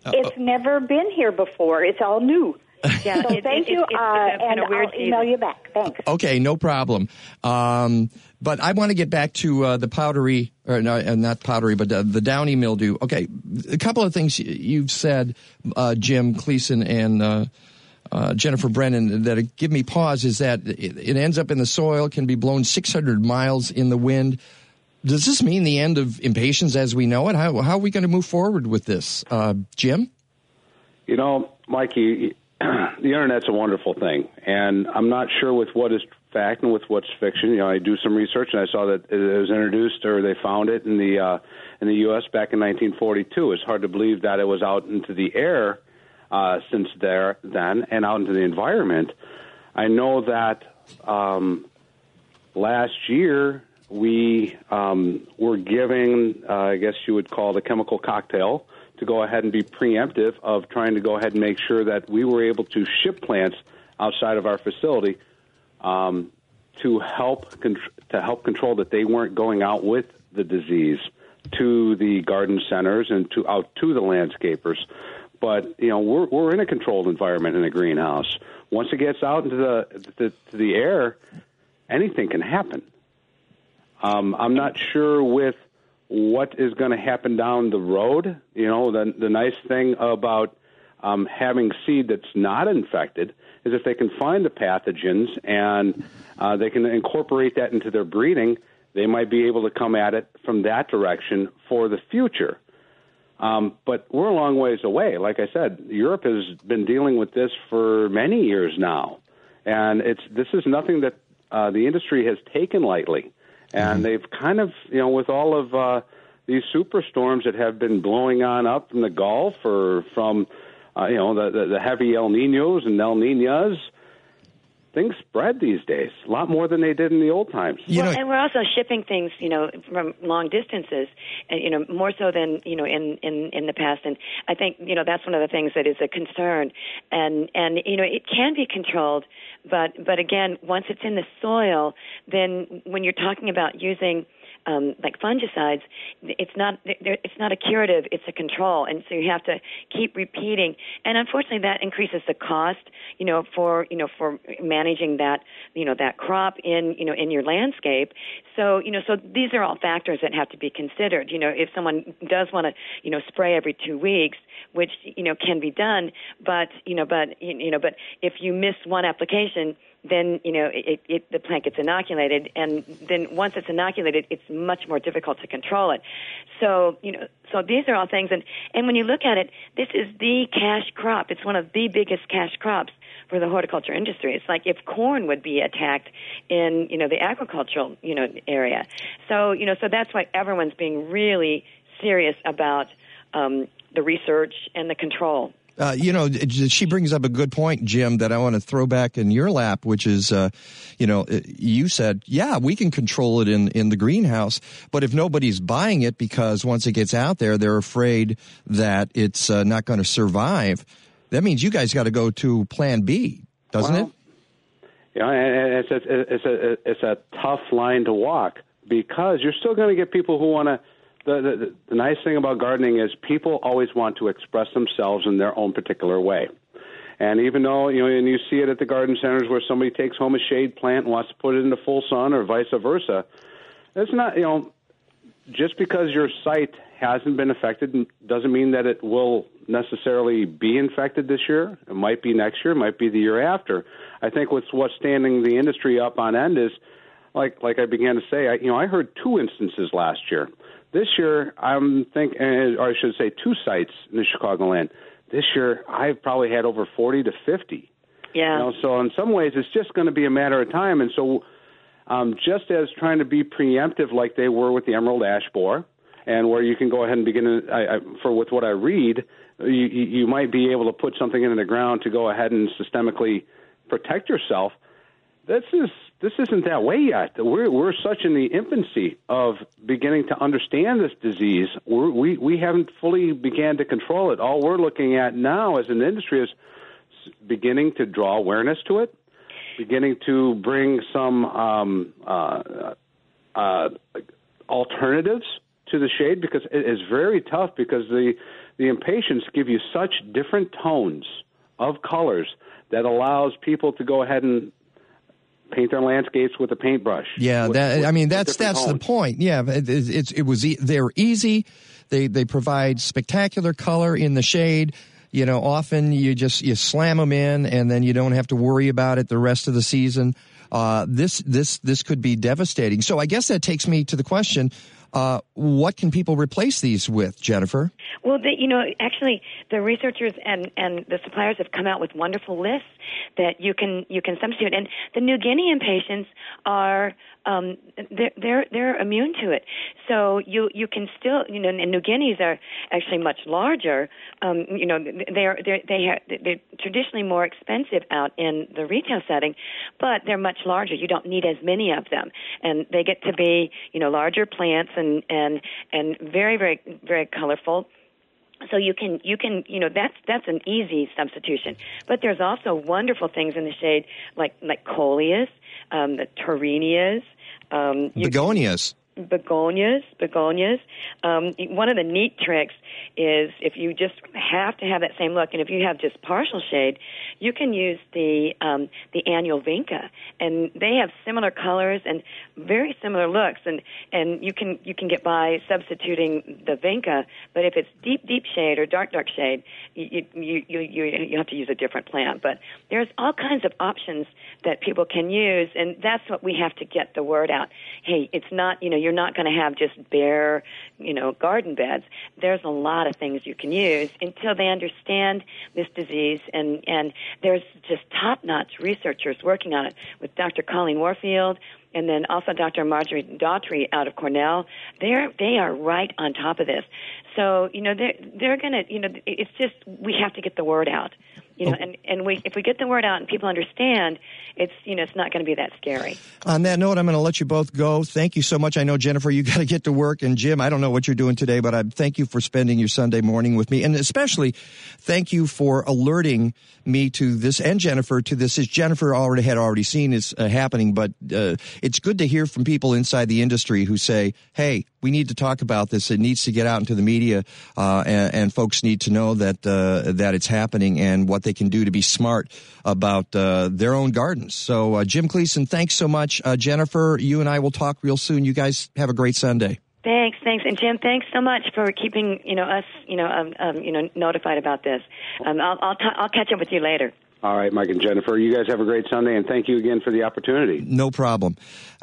It's never been here before. It's all new. Yeah, so it, thank it, you, it, it's uh, been a and weird I'll email season. you back. Thanks. Okay, no problem. Um, but I want to get back to uh, the powdery, or no, uh, not powdery, but uh, the downy mildew. Okay, a couple of things you've said, uh, Jim Cleason and uh, uh, Jennifer Brennan, that give me pause, is that it, it ends up in the soil, can be blown six hundred miles in the wind. Does this mean the end of impatiens as we know it? How, how are we going to move forward with this? Uh, Jim? You know, Mikey, the Internet's a wonderful thing, and I'm not sure with what is fact and with what's fiction. You know, I do some research, and I saw that it was introduced, or they found it in the uh, in the U S back in nineteen forty-two. It's hard to believe that it was out into the air uh, since there then, and out into the environment. I know that um, last year we um, were giving, uh, I guess you would call it a chemical cocktail, to go ahead and be preemptive of trying to go ahead and make sure that we were able to ship plants outside of our facility um, to help con- to help control that they weren't going out with the disease to the garden centers and to out to the landscapers. But you know, we're we're in a controlled environment in a greenhouse. Once it gets out into the the, to the air, anything can happen. Um, I'm not sure with what is going to happen down the road. You know, the the nice thing about um, having seed that's not infected is if they can find the pathogens and uh, they can incorporate that into their breeding, they might be able to come at it from that direction for the future. Um, but we're a long ways away. Like I said, Europe has been dealing with this for many years now, and it's this is nothing that uh, the industry has taken lightly. And they've kind of, you know, with all of uh, these superstorms that have been blowing on up from the Gulf or from, uh, you know, the, the, the heavy El Niños and El Niñas, things spread these days a lot more than they did in the old times. Well, and we're also shipping things, you know, from long distances, and you know, more so than you know in, in, in the past. And I think you know that's one of the things that is a concern. And and you know, it can be controlled, but but again, once it's in the soil, then when you're talking about using Um, like fungicides, it's not it's not a curative, it's a control, and so you have to keep repeating. And unfortunately, that increases the cost, you know, for you know for managing that you know that crop in you know in your landscape. So you know, so these are all factors that have to be considered. You know, if someone does want to you know spray every two weeks, which you know can be done, but you know, but you know, but if you miss one application, then you know it, it, the plant gets inoculated, and then once it's inoculated, it's much more difficult to control it. So you know, so these are all things, and and when you look at it, this is the cash crop. It's one of the biggest cash crops for the horticulture industry. It's like if corn would be attacked in you know the agricultural you know area. So you know, so that's why everyone's being really serious about um, the research and the control. Uh, you know, she brings up a good point, Jim, that I want to throw back in your lap, which is, uh, you know, you said, yeah, we can control it in, in the greenhouse, but if nobody's buying it because once it gets out there, they're afraid that it's uh, not going to survive, that means you guys got to go to plan B, doesn't well, it? Yeah, and it's a, it's a, it's a tough line to walk because you're still going to get people who want to. The, the, the nice thing about gardening is people always want to express themselves in their own particular way. And even though, you know, and you see it at the garden centers where somebody takes home a shade plant and wants to put it into full sun or vice versa, it's not, you know, just because your site hasn't been affected doesn't mean that it will necessarily be infected this year. It might be next year, it might be the year after. I think what's, what's standing the industry up on end is, like like I began to say, I, you know, I heard two instances last year. This year, I'm thinking, or I should say two sites in the Chicagoland. This year, I've probably had over forty to fifty. Yeah. You know, so in some ways, it's just going to be a matter of time. And so um, just as trying to be preemptive like they were with the emerald ash borer, and where you can go ahead and begin, to, I, I, for with what I read, you, you might be able to put something into the ground to go ahead and systemically protect yourself. This is this isn't that way yet. We're we're such in the infancy of beginning to understand this disease. We're, we we haven't fully began to control it. All we're looking at now as an industry is beginning to draw awareness to it, beginning to bring some um, uh, uh, alternatives to the shade, because it is very tough because the the impatiens give you such different tones of colors that allows people to go ahead and paint their landscapes with a paintbrush. Yeah, with, that, with, I mean that's that's tones. the point. Yeah, it, it's it was e- they're easy. They they provide spectacular color in the shade. You know, often you just you slam them in, and then you don't have to worry about it the rest of the season. Uh, this this this could be devastating. So I guess that takes me to the question: uh, what can people replace these with, Jennifer? Well, the, you know, actually, the researchers and, and the suppliers have come out with wonderful lists that you can you can substitute. And the New Guinea impatiens are um, they're, they're they're immune to it. So you you can still you know, and New Guineas are actually much larger. Um, you know, they're they're they have, they're traditionally more expensive out in the retail setting, but they're much larger. You don't need as many of them, and they get to be you know larger plants and and and very very very colorful. So you can, you can, you know, that's that's an easy substitution. But there's also wonderful things in the shade, like like coleus, um, the torinias, um, you Begonias. Can, begonias, begonias. Um, one of the neat tricks is if you just have to have that same look, and if you have just partial shade, you can use the um, the annual vinca, and they have similar colors and very similar looks, and, and you can you can get by substituting the vinca. But if it's deep deep shade or dark dark shade, you you you you, you have to use a different plant. But there's all kinds of options that people can use, and that's what we have to get the word out. Hey, it's not you know you're not going to have just bare you know garden beds. There's a lot of things you can use until they understand this disease, and and there's just top-notch researchers working on it with Doctor Colleen Warfield and then also Doctor Marjorie Daughtry out of Cornell. They're they are right on top of this. So you know they're they're gonna you know it's just we have to get the word out. You know, and, and we if we get the word out and people understand, it's you know it's not going to be that scary. On that note, I'm going to let you both go. Thank you so much. I know, Jennifer, you got to get to work, and Jim, I don't know what you're doing today, but I thank you for spending your Sunday morning with me, and especially thank you for alerting me to this, and Jennifer to this. As Jennifer already had already seen is uh, happening, but uh, it's good to hear from people inside the industry who say, "Hey, we need to talk about this. It needs to get out into the media, uh, and, and folks need to know that uh, that it's happening and what they can do to be smart about uh, their own gardens." So, uh, Jim Gleason, thanks so much. Uh, Jennifer, you and I will talk real soon. You guys have a great Sunday. Thanks, thanks, and Jim, thanks so much for keeping you know us you know um, um, you know notified about this. Um, I'll I'll, t- I'll catch up with you later. All right, Mike and Jennifer, you guys have a great Sunday, and thank you again for the opportunity. No problem.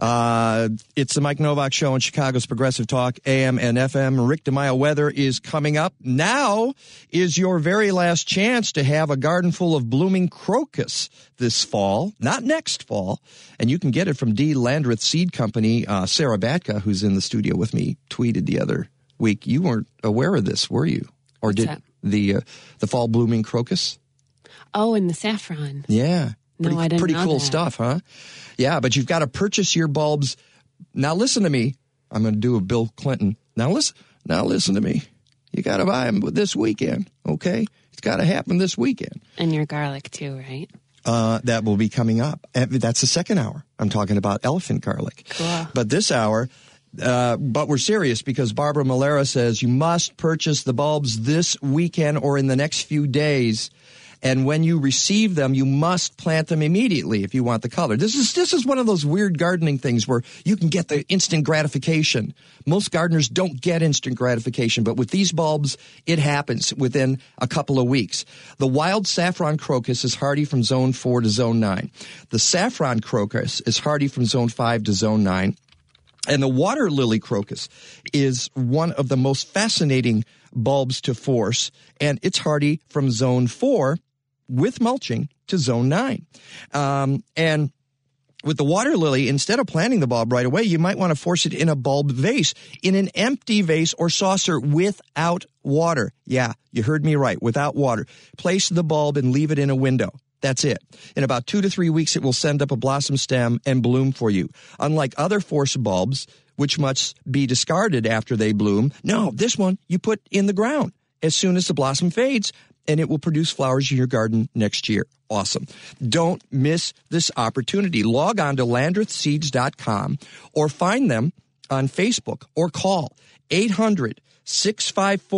Uh, it's the Mike Novak Show on Chicago's Progressive Talk, A M and F M. Rick DeMaio weather is coming up. Now is your very last chance to have a garden full of blooming crocus this fall, not next fall. And you can get it from D. Landreth Seed Company. Uh, Sarah Batka, who's in the studio with me, tweeted the other week. You weren't aware of this, were you? Or What's did that? the uh, the fall blooming crocus? Oh, and the saffron. Yeah. No, Pretty, I didn't pretty know cool that. stuff, huh? Yeah, but you've got to purchase your bulbs. Now listen to me. I'm going to do a Bill Clinton. Now listen. Now listen to me. You got to buy them this weekend, okay? It's got to happen this weekend. And your garlic too, right? Uh, that will be coming up. And that's the second hour. I'm talking about elephant garlic. Cool. But this hour, uh, but we're serious because Barbara Malera says you must purchase the bulbs this weekend or in the next few days. And when you receive them, you must plant them immediately if you want the color. This is this is one of those weird gardening things where you can get the instant gratification. Most gardeners don't get instant gratification, but with these bulbs, it happens within a couple of weeks. The wild saffron crocus is hardy from zone four to zone nine. The saffron crocus is hardy from zone five to zone nine. And the water lily crocus is one of the most fascinating bulbs to force, and it's hardy from zone four with mulching to zone nine. Um, and with the water lily, instead of planting the bulb right away, you might want to force it in a bulb vase, in an empty vase or saucer without water. Yeah, you heard me right, without water. Place the bulb and leave it in a window. That's it. In about two to three weeks, it will send up a blossom stem and bloom for you. Unlike other forced bulbs, which must be discarded after they bloom, no, this one you put in the ground as soon as the blossom fades, and it will produce flowers in your garden next year. Awesome. Don't miss this opportunity. Log on to landreth seeds dot com or find them on Facebook or call eight hundred, six five four,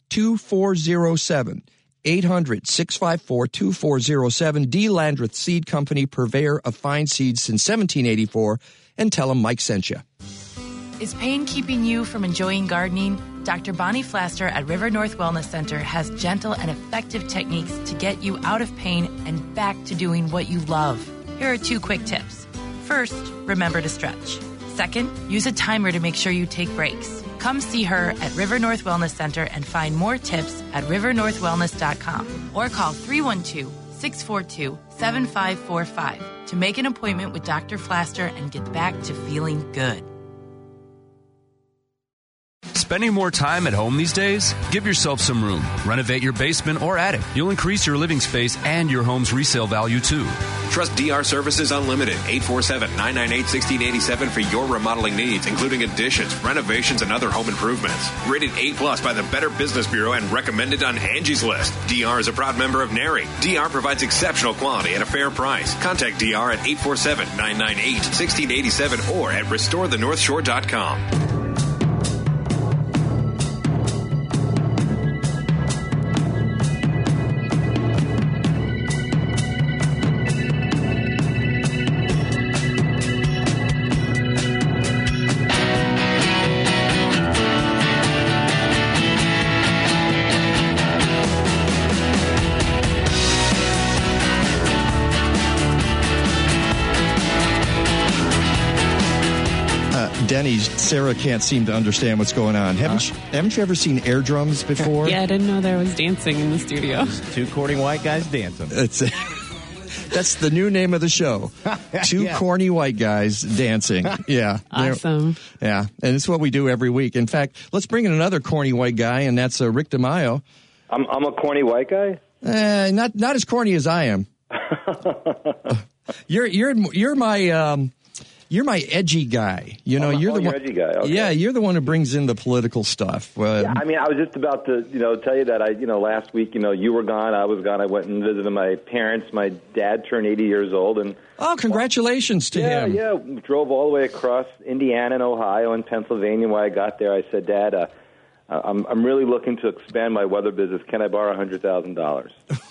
two four zero seven. eight hundred, six five four, two four zero seven. D. Landreth Seed Company, purveyor of fine seeds since seventeen eighty-four. And tell them Mike sent you. Is pain keeping you from enjoying gardening? Doctor Bonnie Flaster at River North Wellness Center has gentle and effective techniques to get you out of pain and back to doing what you love. Here are two quick tips. First, remember to stretch. Second, use a timer to make sure you take breaks. Come see her at River North Wellness Center and find more tips at river north wellness dot com or call three one two, six four two, seven five four five to make an appointment with Doctor Flaster and get back to feeling good. Spending more time at home these days? Give yourself some room. Renovate your basement or attic. You'll increase your living space and your home's resale value, too. Trust D R Services Unlimited, eight four seven, nine nine eight, one six eight seven for your remodeling needs, including additions, renovations, and other home improvements. Rated A plus by the Better Business Bureau and recommended on Angie's List. D R is a proud member of NARI. D R provides exceptional quality at a fair price. Contact D R at eight four seven, nine nine eight, one six eight seven or at restore the north shore dot com. Denny's, Sarah can't seem to understand what's going on. Haven't, huh? you, haven't you ever seen air drums before? Yeah, I didn't know there was dancing in the studio. Two corny white guys dancing. It's, that's the new name of the show. Two yeah. corny white guys dancing. Yeah. Awesome. Yeah, and it's what we do every week. In fact, let's bring in another corny white guy, and that's uh, Rick DeMaio. I'm, I'm a corny white guy? Uh, not not as corny as I am. you're you're you're my um, you're my edgy guy. You know, oh, you're oh, the you're one. Edgy guy. Okay. Yeah, you're the one who brings in the political stuff. Uh, yeah, I mean, I was just about to, you know, tell you that I, you know, last week, you know, you were gone, I was gone. I went and visited my parents. My dad turned eighty years old, and oh, congratulations to yeah, him. Yeah, yeah. Drove all the way across Indiana and Ohio and Pennsylvania. When I got there, I said, Dad, uh, I'm I'm really looking to expand my weather business. Can I borrow a hundred thousand dollars?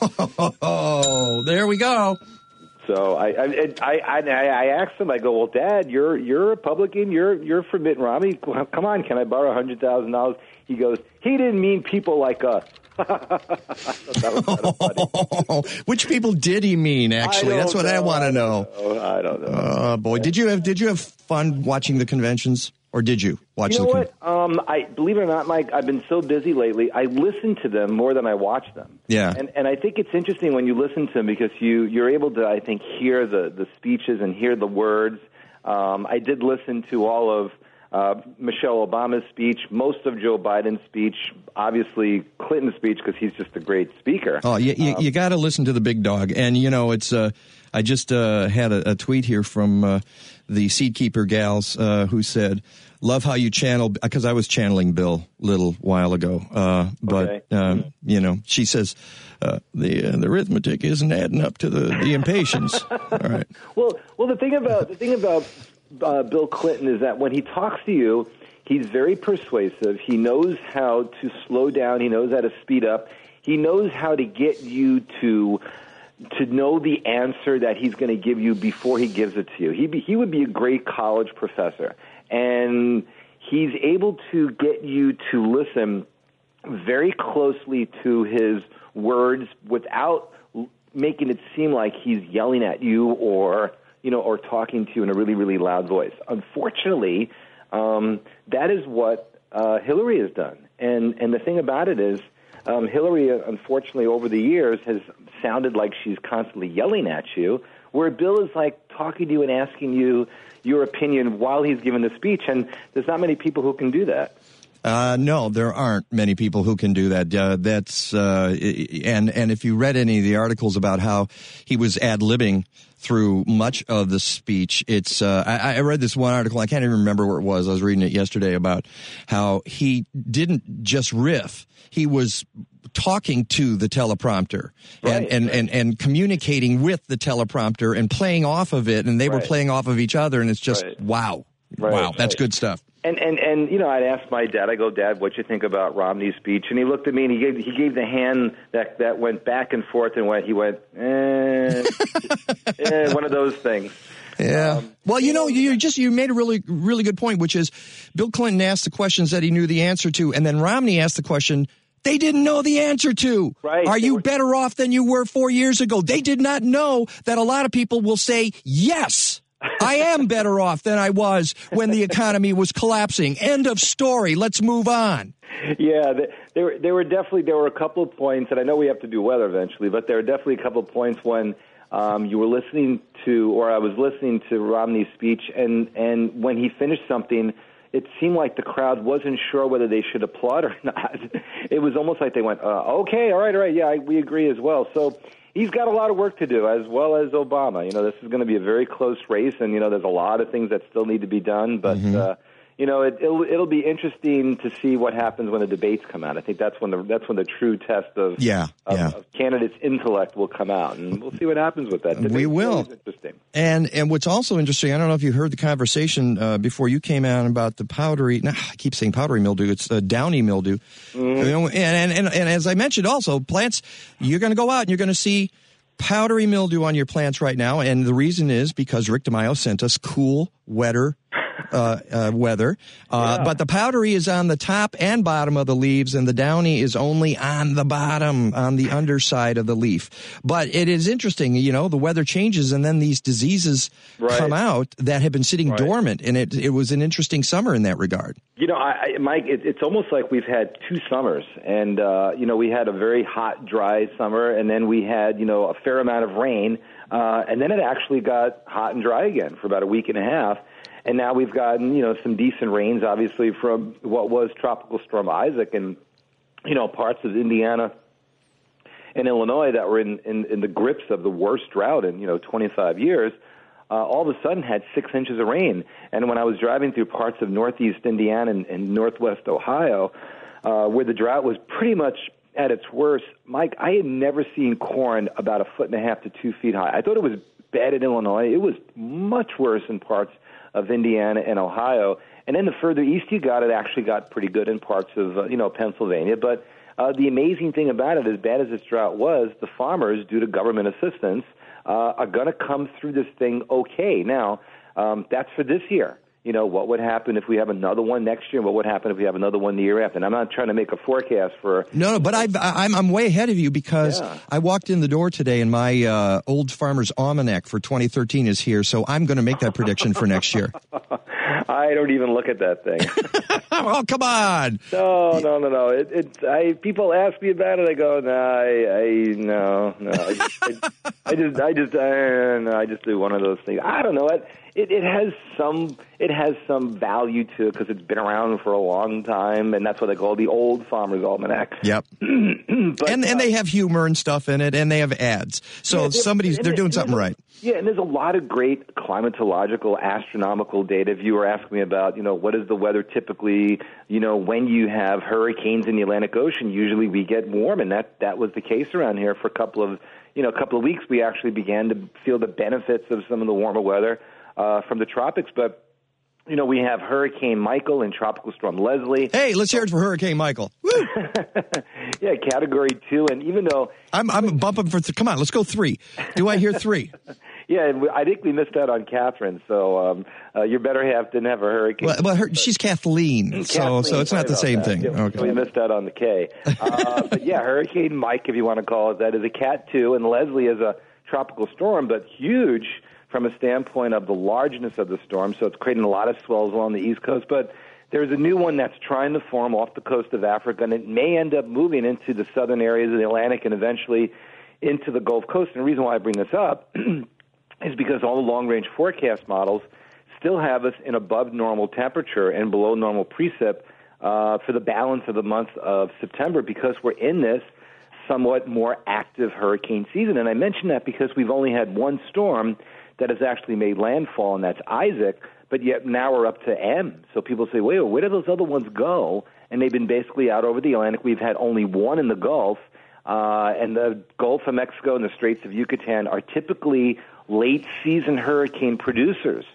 Oh, there we go. So I I, I I I asked him. I go, well, Dad, you're you're a Republican. You're you're for Mitt Romney. Come on, can I borrow a hundred thousand dollars? He goes, he didn't mean people like us. That was kind of funny. Which people did he mean? Actually, that's what know. I want to know. know. I don't know. Oh uh, boy, did you have did you have fun watching the conventions? Or did you watch you know the what? Um, I believe it or not, Mike, I've been so busy lately. I listen to them more than I watch them. Yeah. And and I think it's interesting when you listen to them because you you're able to, I think, hear the, the speeches and hear the words. Um, I did listen to all of uh, Michelle Obama's speech, most of Joe Biden's speech, obviously Clinton's speech because he's just a great speaker. Oh, you you, um, you got to listen to the big dog, and you know it's. Uh, I just uh, had a, a tweet here from uh, the Seedkeeper gals uh, who said, "Love how you channel," because I was channeling Bill a little while ago. Uh, but okay. um, you know, she says uh, the uh, the arithmetic isn't adding up to the, the impatience. All right. Well, well, the thing about the thing about uh, Bill Clinton is that when he talks to you, he's very persuasive. He knows how to slow down. He knows how to speed up. He knows how to get you to. to know the answer that he's going to give you before he gives it to you. He be, he would be a great college professor, and he's able to get you to listen very closely to his words without making it seem like he's yelling at you or, you know, or talking to you in a really, really loud voice. Unfortunately, um, that is what uh, Hillary has done. And, and the thing about it is, Um, Hillary, unfortunately, over the years has sounded like she's constantly yelling at you, where Bill is like talking to you and asking you your opinion while he's giving the speech, and there's not many people who can do that. Uh, no, there aren't many people who can do that. Uh, that's uh, and and if you read any of the articles about how he was ad-libbing through much of the speech, it's uh, I, I read this one article. I can't even remember where it was. I was reading it yesterday about how he didn't just riff. He was talking to the teleprompter right, and, and, right. and, and communicating with the teleprompter and playing off of it, and they right. were playing off of each other, and it's just right. wow, right. wow, that's right. good stuff. And, and and you know, I'd ask my dad. I go, Dad, what you think about Romney's speech? And he looked at me and he gave he gave the hand that that went back and forth and went. He went, eh, eh, one of those things. Yeah. Um, well, you know, you just you made a really really good point, which is Bill Clinton asked the questions that he knew the answer to, and then Romney asked the question they didn't know the answer to. Right. Are you better off than you were four years ago? They did not know that a lot of people will say yes. I am better off than I was when the economy was collapsing. End of story. Let's move on. Yeah, there were there were definitely there were a couple of points, and I know we have to do weather eventually, but there were definitely a couple of points when um, you were listening to, or I was listening to Romney's speech, and and when he finished something, it seemed like the crowd wasn't sure whether they should applaud or not. It was almost like they went, uh, "Okay, all right, all right, yeah, I, we agree as well." So. He's got a lot of work to do, as well as Obama. You know, this is going to be a very close race, and, you know, there's a lot of things that still need to be done. But, mm-hmm. uh, you know, it, it'll, it'll be interesting to see what happens when the debates come out. I think that's when the that's when the true test of, yeah, of, yeah. of candidates' intellect will come out, and we'll see what happens with that. We will. Interesting. And and what's also interesting, I don't know if you heard the conversation uh, before you came out about the powdery, nah, I keep saying powdery mildew, it's uh, downy mildew. Mm-hmm. You know, and, and, and, and as I mentioned also, plants, you're going to go out and you're going to see powdery mildew on your plants right now, and the reason is because Rick DeMaio sent us cool, wetter uh, uh, weather. Uh, yeah. But the powdery is on the top and bottom of the leaves, and the downy is only on the bottom, on the underside of the leaf. But it is interesting, you know, the weather changes, and then these diseases right. come out that have been sitting right. dormant, and it it was an interesting summer in that regard. You know, I, I, Mike, it, it's almost like we've had two summers, and, uh, you know, we had a very hot, dry summer, and then we had, you know, a fair amount of rain, uh, and then it actually got hot and dry again for about a week and a half, and now we've gotten, you know, some decent rains, obviously, from what was Tropical Storm Isaac and, you know, parts of Indiana and Illinois that were in, in, in the grips of the worst drought in, you know, twenty-five years. Uh, all of a sudden had six inches of rain. And when I was driving through parts of northeast Indiana and, and northwest Ohio, uh, where the drought was pretty much at its worst, Mike, I had never seen corn about a foot and a half to two feet high. I thought it was bad in Illinois. It was much worse in parts of Indiana and Ohio. And then the further east you got, it actually got pretty good in parts of, uh, you know, Pennsylvania. But uh, the amazing thing about it, as bad as this drought was, the farmers, due to government assistance, Uh, are going to come through this thing okay. Now, um, that's for this year. You know, what would happen if we have another one next year? What would happen if we have another one the year after? And I'm not trying to make a forecast for... No, no, but I've, I'm I'm way ahead of you because yeah. I walked in the door today and my uh, Old Farmer's Almanac for twenty thirteen is here, so I'm going to make that prediction for next year. I don't even look at that thing. Oh, come on. No, no, no, no. It, it's I. People ask me about it. I go, no, I, I no, no. I just, I, I just, I just, I, no, I just do one of those things. I don't know. It, it, it has some, it has some value to it because it's been around for a long time, and that's what they call the Old Farmer's Almanac. Yep. but, and and uh, they have humor and stuff in it, and they have ads. So yeah, somebody's they're doing something right. Yeah, and there's a lot of great climatological, astronomical data. If you were asking me about, you know, what is the weather typically, you know, when you have hurricanes in the Atlantic Ocean, usually we get warm, and that, that was the case around here for a couple of, you know, a couple of weeks. We actually began to feel the benefits of some of the warmer weather uh, from the tropics. But, you know, we have Hurricane Michael and Tropical Storm Leslie. Hey, let's hear it for Hurricane Michael. Woo! Yeah, Category two, and even though I'm, I'm bumping for. Th- come on, let's go three. Do I hear three? Yeah, and I think we missed out on Catherine. So um, uh, your better half didn't have a hurricane. Well, well her, she's Kathleen, Kathleen, so so it's not the same that. thing. Yeah, okay. We missed out on the K. Uh, but yeah, Hurricane Mike, if you want to call it that, is a Cat two, and Leslie is a tropical storm, but huge from a standpoint of the largeness of the storm. So it's creating a lot of swells along the East Coast. But there's a new one that's trying to form off the coast of Africa, and it may end up moving into the southern areas of the Atlantic and eventually into the Gulf Coast. And the reason why I bring this up is because all the long-range forecast models still have us in above normal temperature and below normal precip uh, for the balance of the month of September because we're in this somewhat more active hurricane season. And I mention that because we've only had one storm that has actually made landfall, and that's Isaac, but yet now we're up to M. So people say, wait, where did those other ones go? And they've been basically out over the Atlantic. We've had only one in the Gulf, uh, and the Gulf of Mexico and the Straits of Yucatan are typically late-season hurricane producers.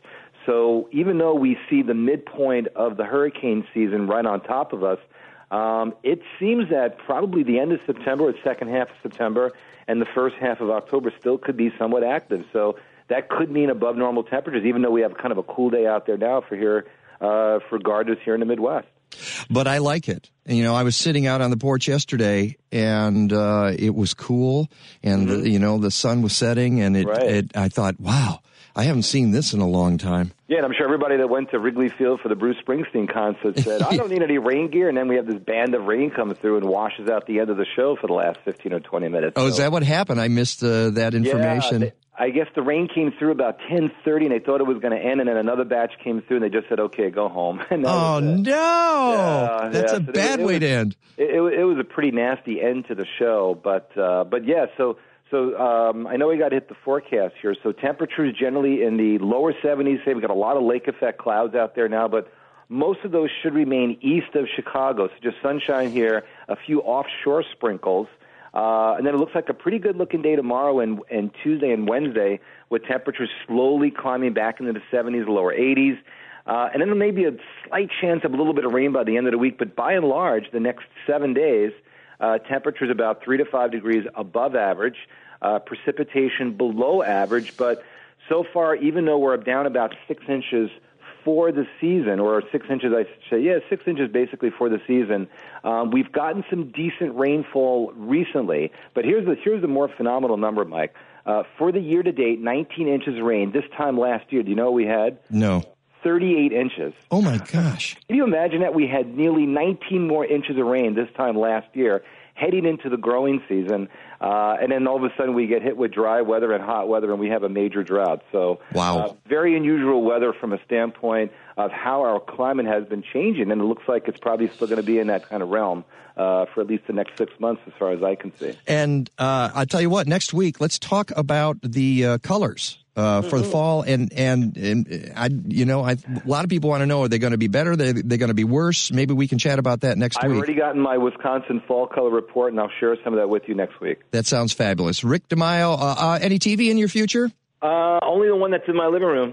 so even though we see the midpoint of the hurricane season right on top of us, um, it seems that probably the end of September, or the second half of September, and the first half of October still could be somewhat active. So that could mean above normal temperatures, even though we have kind of a cool day out there now for here uh, for gardeners here in the Midwest. But I like it. You know, I was sitting out on the porch yesterday, and uh, it was cool, and Mm-hmm. the, you know the sun was setting, and it, Right. it. I thought, wow, I haven't seen this in a long time. Yeah, and I'm sure everybody that went to Wrigley Field for the Bruce Springsteen concert said, I don't need any rain gear, and then we have this band of rain come through and washes out the end of the show for the last fifteen or twenty minutes. Oh, So- is that what happened? I missed uh, that information. Yeah, they, I guess the rain came through about ten thirty, and they thought it was going to end, and then another batch came through, and they just said, okay, go home. And that Oh, was it. no. Yeah, That's yeah. a So it- bad it way was- to end. It, it, it was a pretty nasty end to the show, but uh, but yeah, so so um, I know we got to hit the forecast here. So temperatures generally in the lower seventies. Say we got a lot of lake effect clouds out there now, but most of those should remain east of Chicago. So just sunshine here, a few offshore sprinkles. Uh, and then it looks like a pretty good-looking day tomorrow and, and Tuesday and Wednesday with temperatures slowly climbing back into the seventies, lower eighties. Uh, and then there may be a slight chance of a little bit of rain by the end of the week. But by and large, the next seven days, uh, temperatures about three to five degrees above average, uh, precipitation below average. But so far, even though we're down about six inches for the season, or six inches, I should say, yeah, six inches basically for the season. Um, we've gotten some decent rainfall recently, but here's the here's the more phenomenal number, Mike. Uh, for the year to date, nineteen inches of rain. This time last year, do you know what we had? No. thirty-eight inches. Oh my gosh! Can you imagine that? We had nearly nineteen more inches of rain this time last year, heading into the growing season, uh, and then all of a sudden we get hit with dry weather and hot weather, and we have a major drought. So, wow, uh, very unusual weather from a standpoint of how our climate has been changing, and it looks like it's probably still going to be in that kind of realm uh, for at least the next six months, as far as I can see. And uh, I tell you what, next week let's talk about the uh, colors. Uh, for the fall, and and, and I, you know, I, a lot of people want to know: are they going to be better? Are they they going to be worse? Maybe we can chat about that next I've week. already gotten my Wisconsin fall color report, and I'll share some of that with you next week. That sounds fabulous. Rick DeMaio, uh, uh, any T V in your future? Uh, only the one that's in my living room.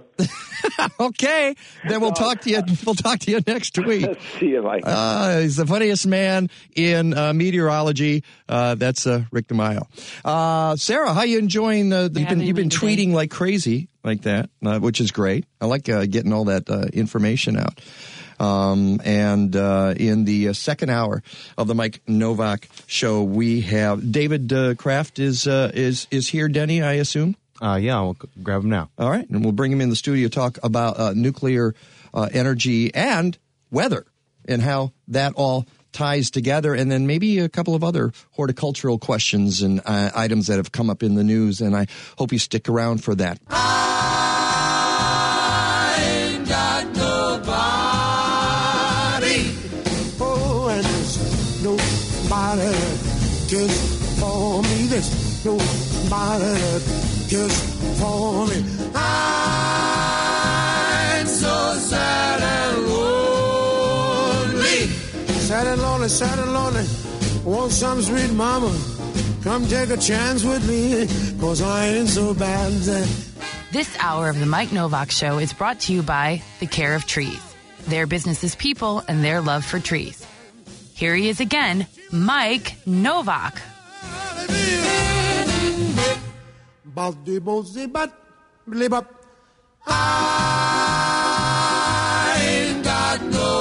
Okay, then we'll talk to you. We'll talk to you next week. See you, Mike. Uh, he's the funniest man in uh, meteorology. Uh, that's uh, Rick DeMaio. Uh, Sarah, how you enjoying? Uh, the, you've been you've been tweeting like crazy like that, uh, which is great. I like uh, getting all that uh, information out. Um, and uh, in the uh, second hour of the Mike Novak show, we have David uh, Kraft is uh, is is here. Denny, I assume. Uh, yeah, I'll grab him now. All right, and we'll bring him in the studio to talk about uh, nuclear uh, energy and weather and how that all ties together, and then maybe a couple of other horticultural questions and uh, items that have come up in the news, and I hope you stick around for that. I ain't got nobody. Oh, and there's nobody just for me. There's nobody just for me. I'm so sad and lonely. Sad and lonely, sad and lonely. Want some sweet mama? Come take a chance with me, 'cause I ain't so bad. This hour of the Mike Novak Show is brought to you by The Care of Trees. Their business is people and their love for trees. Here he is again, Mike Novak. I ain't got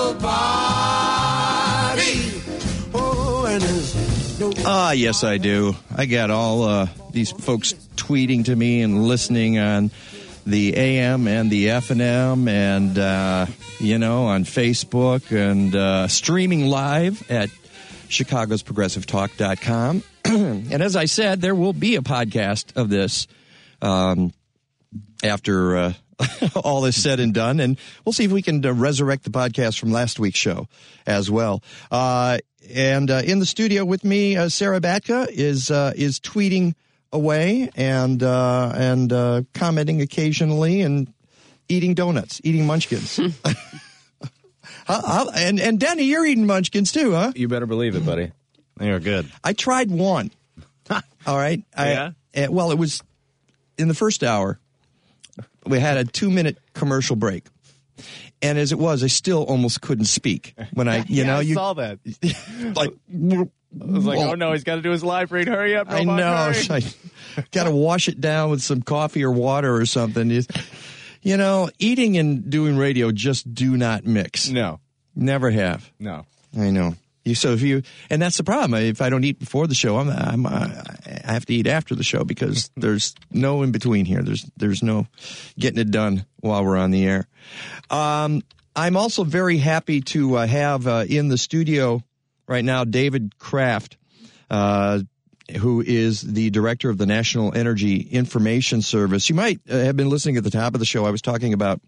nobody. Oh, and there's no. Ah, yes, I do. I got all uh, these folks tweeting to me and listening on the A M and the F and M and, uh, you know, on Facebook and uh, streaming live at chicagos progressive talk dot com. And as I said, there will be a podcast of this um, after uh, all is said and done. And we'll see if we can uh, resurrect the podcast from last week's show as well. Uh, and uh, in the studio with me, uh, Sarah Batka is uh, is tweeting away and uh, and uh, commenting occasionally and eating donuts, eating munchkins. how, how, and, and Denny, you're eating munchkins too, huh? You better believe it, buddy. They are good. I tried one. All right. Yeah? I, uh, well, it was in the first hour. We had a two-minute commercial break. And as it was, I still almost couldn't speak when I, you yeah, know, I you saw that. like, I was like, well, oh no, he's got to do his live read. Hurry up, I robot, know. hurry. I got to wash it down with some coffee or water or something. You, you know, eating and doing radio just do not mix. No, never have. No, I know. You so if you and that's the problem. If I don't eat before the show, I'm, I'm I have to eat after the show because there's no in between here. There's there's no getting it done while we're on the air. Um, I'm also very happy to uh, have uh, in the studio right now David Kraft, uh, who is the director of the National Energy Information Service. You might uh, have been listening at the top of the show. I was talking about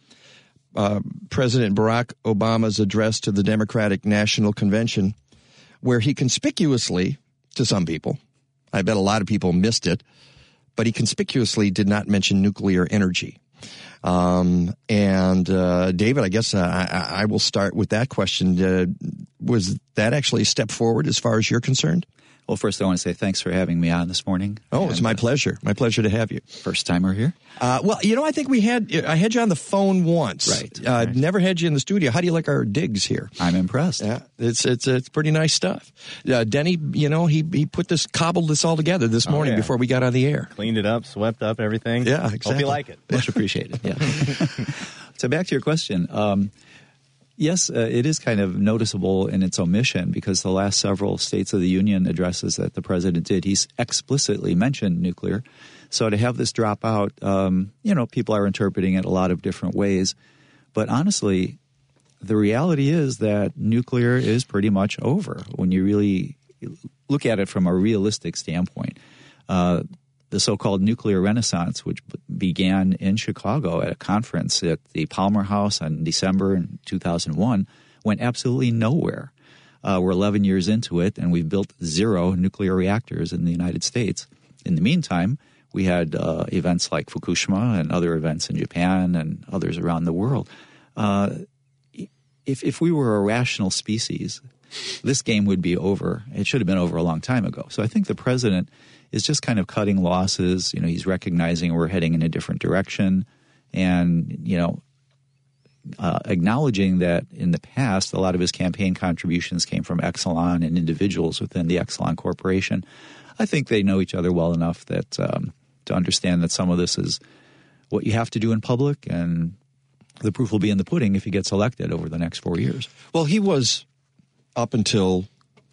Uh, President Barack Obama's address to the Democratic National Convention, where he conspicuously, to some people, I bet a lot of people missed it, but he conspicuously did not mention nuclear energy. Um, and uh, David, I guess uh, I, I will start with that question. Uh, was that actually a step forward as far as you're concerned? Well, first I want to say thanks for having me on this morning. Oh, and, it's my uh, pleasure. My pleasure to have you. First timer here? Uh, well, you know, I think we had, I had you on the phone once. Right. Uh, right. Never had you in the studio. How do you like our digs here? I'm impressed. Yeah, it's it's it's pretty nice stuff. Uh, Denny, you know, he he put this, cobbled this all together this morning oh, yeah. before we got on the air. Cleaned it up, swept up everything. Yeah, exactly. Hope you like it. Much appreciated. Yeah. So back to your question. Um, Yes, uh, it is kind of noticeable in its omission because the last several States of the Union addresses that the president did, he's explicitly mentioned nuclear. So to have this drop out, um, you know, people are interpreting it a lot of different ways. But honestly, the reality is that nuclear is pretty much over when you really look at it from a realistic standpoint. Uh, the so-called nuclear renaissance, which began in Chicago at a conference at the Palmer House in December in two thousand one, went absolutely nowhere. Uh, we're eleven years into it, and we've built zero nuclear reactors in the United States. In the meantime, we had uh, events like Fukushima and other events in Japan and others around the world. Uh, if, if we were a rational species, this game would be over. It should have been over a long time ago. So I think the president is just kind of cutting losses. You know, he's recognizing we're heading in a different direction and, you know, uh, acknowledging that in the past, a lot of his campaign contributions came from Exelon and individuals within the Exelon Corporation. I think they know each other well enough that um, to understand that some of this is what you have to do in public, and the proof will be in the pudding if he gets elected over the next four years. Well, he was up until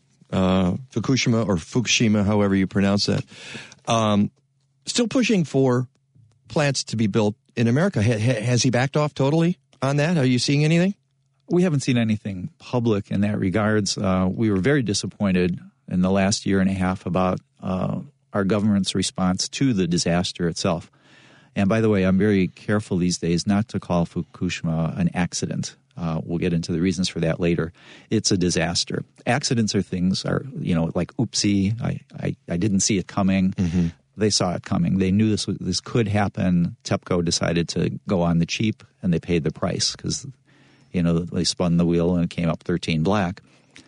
Uh, Fukushima or Fukushima, however you pronounce that, um, still pushing for plants to be built in America. Ha- ha- has he backed off totally on that? Are you seeing anything? We haven't seen anything public in that regards. Uh, we were very disappointed in the last year and a half about uh, our government's response to the disaster itself. And by the way, I'm very careful these days not to call Fukushima an accident. Uh, we'll get into the reasons for that later. It's a disaster. Accidents are things are, you know, like, oopsie, I, I, I didn't see it coming. Mm-hmm. They saw it coming. They knew this this could happen. TEPCO decided to go on the cheap, and they paid the price because, you know, they spun the wheel and it came up thirteen black.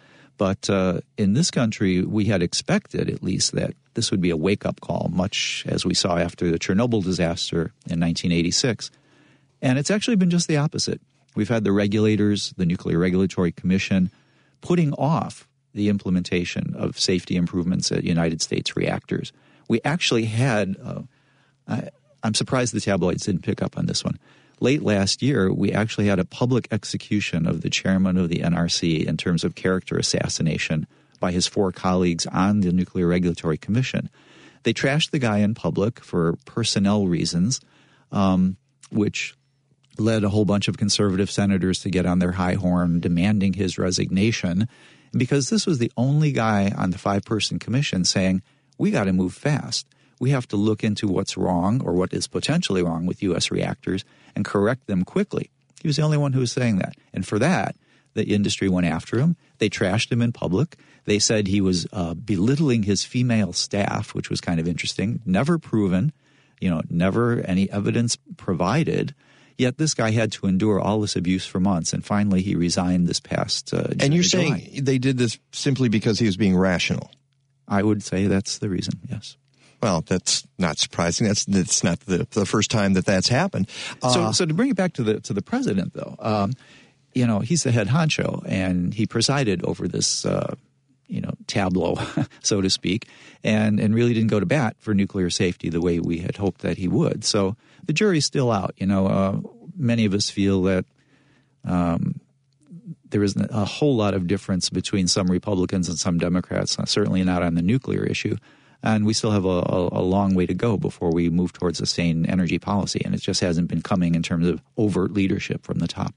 But uh, in this country, we had expected at least that this would be a wake-up call, much as we saw after the Chernobyl disaster in nineteen eighty-six. And it's actually been just the opposite. We've had the regulators, the Nuclear Regulatory Commission, putting off the implementation of safety improvements at United States reactors. We actually had, uh, I, I'm surprised the tabloids didn't pick up on this one. Late last year, we actually had a public execution of the chairman of the N R C in terms of character assassination by his four colleagues on the Nuclear Regulatory Commission. They trashed the guy in public for personnel reasons, um, which led a whole bunch of conservative senators to get on their high horn demanding his resignation, because this was the only guy on the five-person commission saying, we got to move fast. We have to look into what's wrong or what is potentially wrong with U S reactors and correct them quickly. He was the only one who was saying that. And for that, the industry went after him. They trashed him in public. They said he was uh, belittling his female staff, which was kind of interesting, never proven, you know, never any evidence provided. Yet this guy had to endure all this abuse for months, and finally he resigned this past uh, June. And you're July. saying they did this simply because he was being rational? I would say that's the reason, yes. Well, that's not surprising. That's that's not the the first time that that's happened. Uh, so, so to bring it back to the to the president, though, um, you know, he's the head honcho, and he presided over this, uh, you know, tableau, so to speak, and and really didn't go to bat for nuclear safety the way we had hoped that he would. So the jury's still out. You know, uh, many of us feel that um, there isn't a whole lot of difference between some Republicans and some Democrats, certainly not on the nuclear issue. And we still have a, a, a long way to go before we move towards a sane energy policy. And it just hasn't been coming in terms of overt leadership from the top.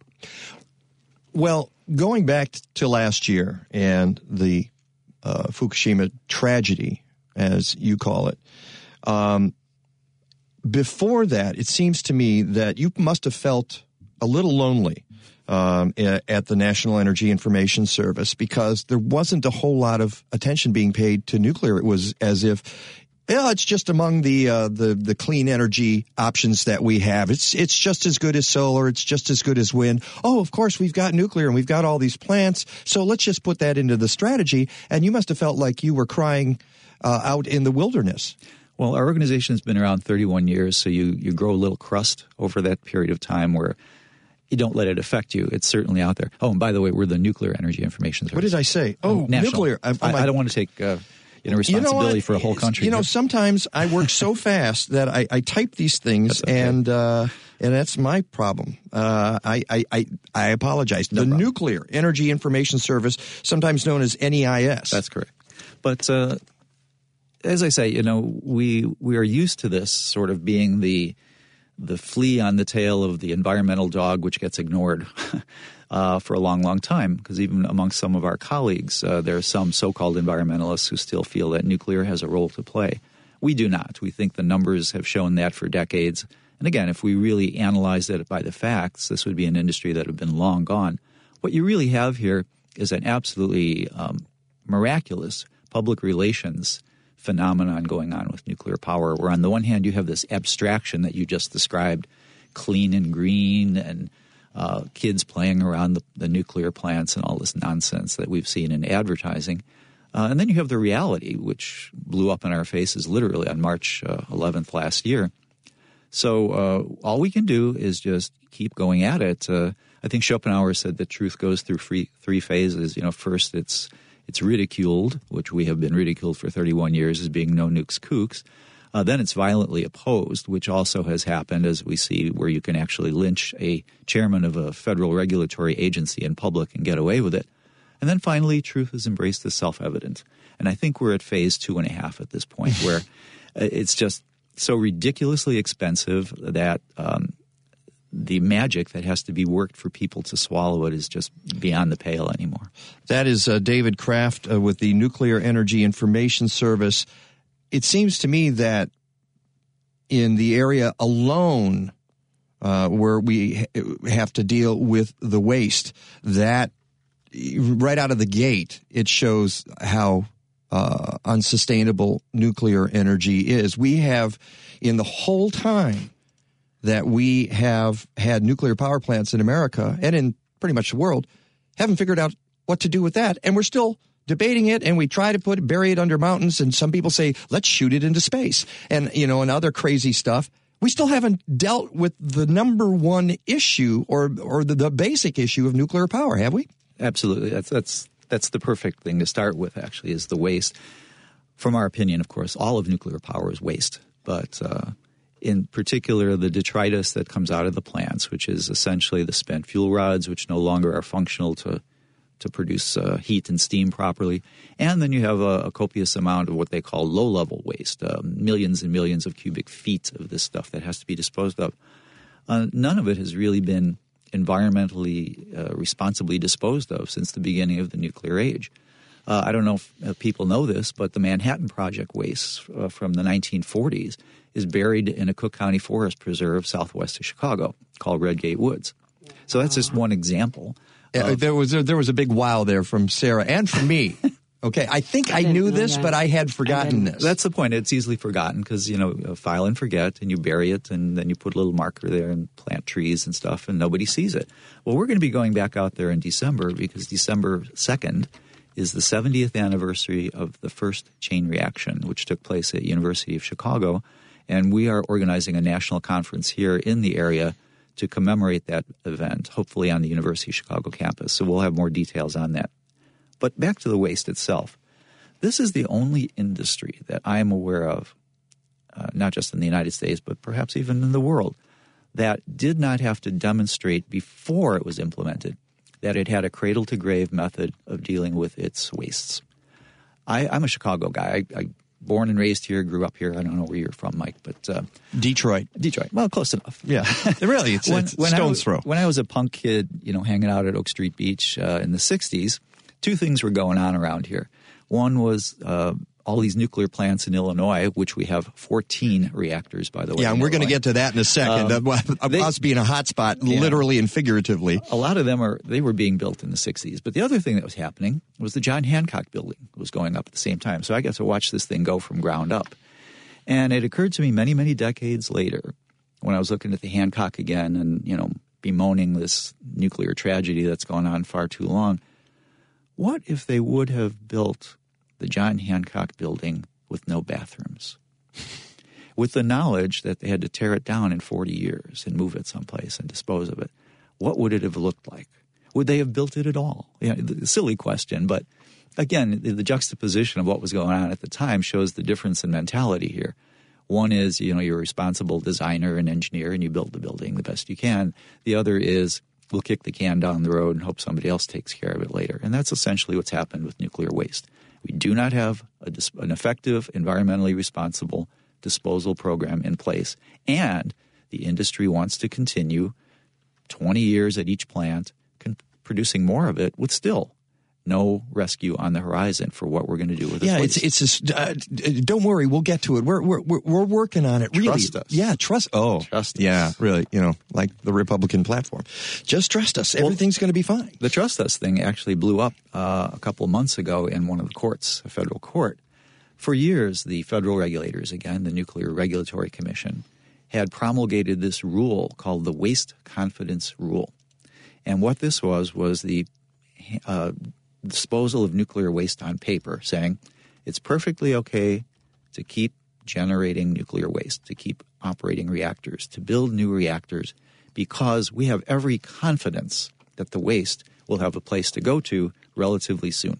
Well, going back to last year and the uh, Fukushima tragedy, as you call it, um, before that, it seems to me that you must have felt a little lonely Um, at the National Energy Information Service, because there wasn't a whole lot of attention being paid to nuclear. It was as if, yeah, it's just among the uh, the the clean energy options that we have. It's it's just as good as solar. It's just as good as wind. Oh, of course, we've got nuclear and we've got all these plants. So let's just put that into the strategy. And you must have felt like you were crying uh, out in the wilderness. Well, our organization has been around thirty-one years, so you you grow a little crust over that period of time where you don't let it affect you. It's certainly out there. Oh, and by the way, we're the Nuclear Energy Information Service. What did I say? Oh, National. nuclear. I, I, I don't want to take uh, you know, responsibility you know for a whole country. You know, here. sometimes I work so fast that I, I type these things, okay. and uh, and that's my problem. Uh, I, I, I, I apologize. No the problem. Nuclear Energy Information Service, sometimes known as N E I S. That's correct. But uh, as I say, you know, we we are used to this sort of being the the flea on the tail of the environmental dog, which gets ignored uh, for a long, long time. Because even amongst some of our colleagues, uh, there are some so-called environmentalists who still feel that nuclear has a role to play. We do not. We think the numbers have shown that for decades. And again, if we really analyzed it by the facts, this would be an industry that would have been long gone. What you really have here is an absolutely um, miraculous public relations phenomenon going on with nuclear power, where on the one hand you have this abstraction that you just described, clean and green, and uh, kids playing around the, the nuclear plants and all this nonsense that we've seen in advertising. Uh, and then you have the reality, which blew up in our faces literally on March uh, eleventh last year. So uh, all we can do is just keep going at it. Uh, I think Schopenhauer said that truth goes through three, three phases. You know, first it's It's ridiculed, which we have been ridiculed for thirty-one years as being no nukes kooks. Uh, then it's violently opposed, which also has happened, as we see, where you can actually lynch a chairman of a federal regulatory agency in public and get away with it. And then finally, truth is embraced as self-evident. And I think we're at phase two and a half at this point, where it's just so ridiculously expensive that um, the magic that has to be worked for people to swallow it is just beyond the pale anymore. That is uh, David Kraft uh, with the Nuclear Energy Information Service. It seems to me that in the area alone uh, where we ha- have to deal with the waste, that right out of the gate, it shows how uh, unsustainable nuclear energy is. We have, in the whole time that we have had nuclear power plants in America and in pretty much the world, haven't figured out what to do with that. And we're still debating it, and we try to put bury it under mountains, and some people say, let's shoot it into space. And, you know, and other crazy stuff. We still haven't dealt with the number one issue or or the, the basic issue of nuclear power, have we? Absolutely. That's that's that's the perfect thing to start with, actually, is the waste. From our opinion, of course, all of nuclear power is waste. But uh in particular, the detritus that comes out of the plants, which is essentially the spent fuel rods, which no longer are functional to to produce uh, heat and steam properly. And then you have a, a copious amount of what they call low-level waste, uh, millions and millions of cubic feet of this stuff that has to be disposed of. Uh, none of it has really been environmentally uh, responsibly disposed of since the beginning of the nuclear age. Uh, I don't know if uh, people know this, but the Manhattan Project waste uh, from the nineteen forties is buried in a Cook County Forest Preserve southwest of Chicago called Redgate Woods. So that's just one example. Uh, there was a, there was a big wow there from Sarah and from me. Okay, I think I, I knew this, that. but I had forgotten I this. That's the point. It's easily forgotten because, you know, file and forget, and you bury it, and then you put a little marker there and plant trees and stuff, and nobody sees it. Well, we're going to be going back out there in December because December second is the seventieth anniversary of the first chain reaction, which took place at University of Chicago. And we are organizing a national conference here in the area to commemorate that event, hopefully on the University of Chicago campus. So we'll have more details on that. But back to the waste itself. This is the only industry that I am aware of, uh, not just in the United States, but perhaps even in the world, that did not have to demonstrate before it was implemented that it had a cradle-to-grave method of dealing with its wastes. I, I'm a Chicago guy. I, I born and raised here, grew up here. I don't know where you're from, Mike, but uh, Detroit. Detroit. Well, close enough. Yeah, really, it's, when, it's when stone's I, throw. When I was a punk kid, you know, hanging out at Oak Street Beach uh, in the sixties, two things were going on around here. One was uh, all these nuclear plants in Illinois, which we have fourteen reactors, by the way. Yeah, and we're going to get to that in a second. Um, uh, they, us being a hot spot, yeah. literally and figuratively. A lot of them are they were being built in the sixties. But the other thing that was happening was the John Hancock building was going up at the same time. So I got to watch this thing go from ground up. And it occurred to me many, many decades later when I was looking at the Hancock again and, you know, bemoaning this nuclear tragedy that's gone on far too long. What if they would have built the John Hancock building with no bathrooms, with the knowledge that they had to tear it down in forty years and move it someplace and dispose of it? What would it have looked like? Would they have built it at all? You know, the silly question, but again, the juxtaposition of what was going on at the time shows the difference in mentality here. One is, you know, you're a responsible designer and engineer and you build the building the best you can. The other is, we'll kick the can down the road and hope somebody else takes care of it later. And that's essentially what's happened with nuclear waste. We do not have a, an effective, environmentally responsible disposal program in place. And the industry wants to continue twenty years at each plant, con- producing more of it with still no rescue on the horizon for what we're going to do with this yeah, waste. it's it's. A, uh, don't worry, we'll get to it. We're we're we're, we're working on it. Really, Trust us. Yeah, trust. Oh, trust us. Yeah, really. You know, like the Republican platform. Just trust us. Everything's going to be fine. The trust us thing actually blew up uh, a couple of months ago in one of the courts, a federal court. For years, the federal regulators, again, the Nuclear Regulatory Commission, had promulgated this rule called the Waste Confidence Rule. And what this was was the uh, disposal of nuclear waste on paper, saying it's perfectly okay to keep generating nuclear waste, to keep operating reactors, to build new reactors, because we have every confidence that the waste will have a place to go to relatively soon.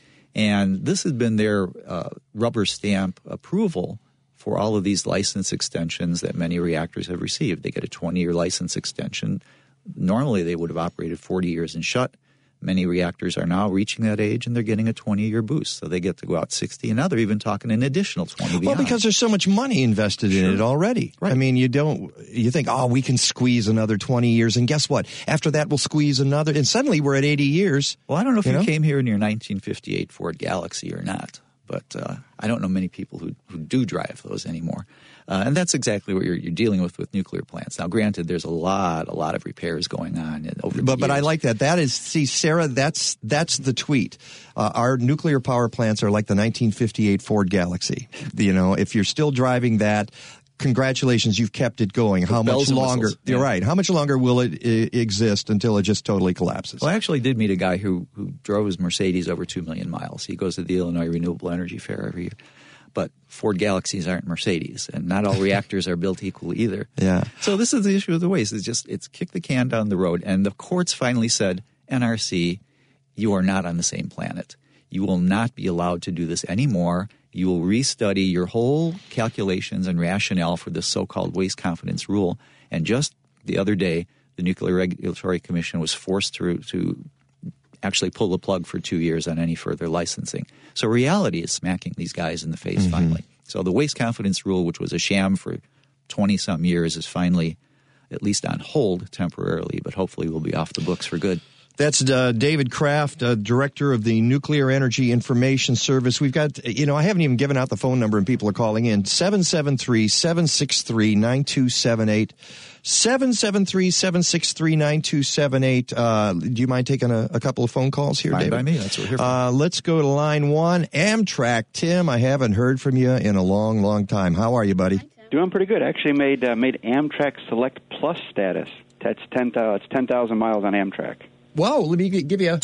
And this has been their uh, rubber stamp approval for all of these license extensions that many reactors have received. They get a twenty-year license extension. Normally, they would have operated forty years and shut. Many reactors are now reaching that age, and they're getting a twenty-year boost. So they get to go out sixty, and now they're even talking an additional twenty beyond. Well, because there's so much money invested Sure. in it already. Right. I mean, you don't, you think, oh, we can squeeze another twenty years, and guess what? After that, we'll squeeze another, and suddenly we're at eighty years. Well, I don't know if you, you know? came here in your nineteen fifty-eight Ford Galaxy or not, but uh, I don't know many people who, who do drive those anymore. Uh, and that's exactly what you're, you're dealing with with nuclear plants. Now, granted, there's a lot, a lot of repairs going on over the But but I years. like that. That is, see, Sarah, that's that's the tweet. Uh, our nuclear power plants are like the nineteen fifty-eight Ford Galaxy. You know, if you're still driving that, congratulations, you've kept it going. How much bells and longer? whistles. You're Yeah. right. How much longer will it I- exist until it just totally collapses? Well, I actually did meet a guy who, who drove his Mercedes over two million miles. He goes to the Illinois Renewable Energy Fair every year. But Ford Galaxies aren't Mercedes, and not all reactors are built equally either. Yeah. So this is the issue of the waste. It's just it's kick the can down the road. And the courts finally said, N R C, you are not on the same planet. You will not be allowed to do this anymore. You will restudy your whole calculations and rationale for this so-called waste confidence rule. And just the other day, the Nuclear Regulatory Commission was forced to, to actually pull the plug for two years on any further licensing. So reality is smacking these guys in the face Mm-hmm. finally. So the waste confidence rule, which was a sham for twenty-some years, is finally at least on hold temporarily, but hopefully will be off the books for good. That's uh, David Kraft, uh, director of the Nuclear Energy Information Service. We've got, you know, I haven't even given out the phone number and people are calling in. seven seven three, seven six three, nine two seven eight. seven seven three, seven six three, nine two seven eight. Uh, do you mind taking a, a couple of phone calls here, Fine David? by me. That's what we're here for. Uh, let's go to line one. Amtrak. Tim, I haven't heard from you in a long, long time. How are you, buddy? Doing pretty good. Actually made uh, made Amtrak Select Plus status. That's ten. Uh, it's ten thousand miles on Amtrak. Whoa, let me g- give you a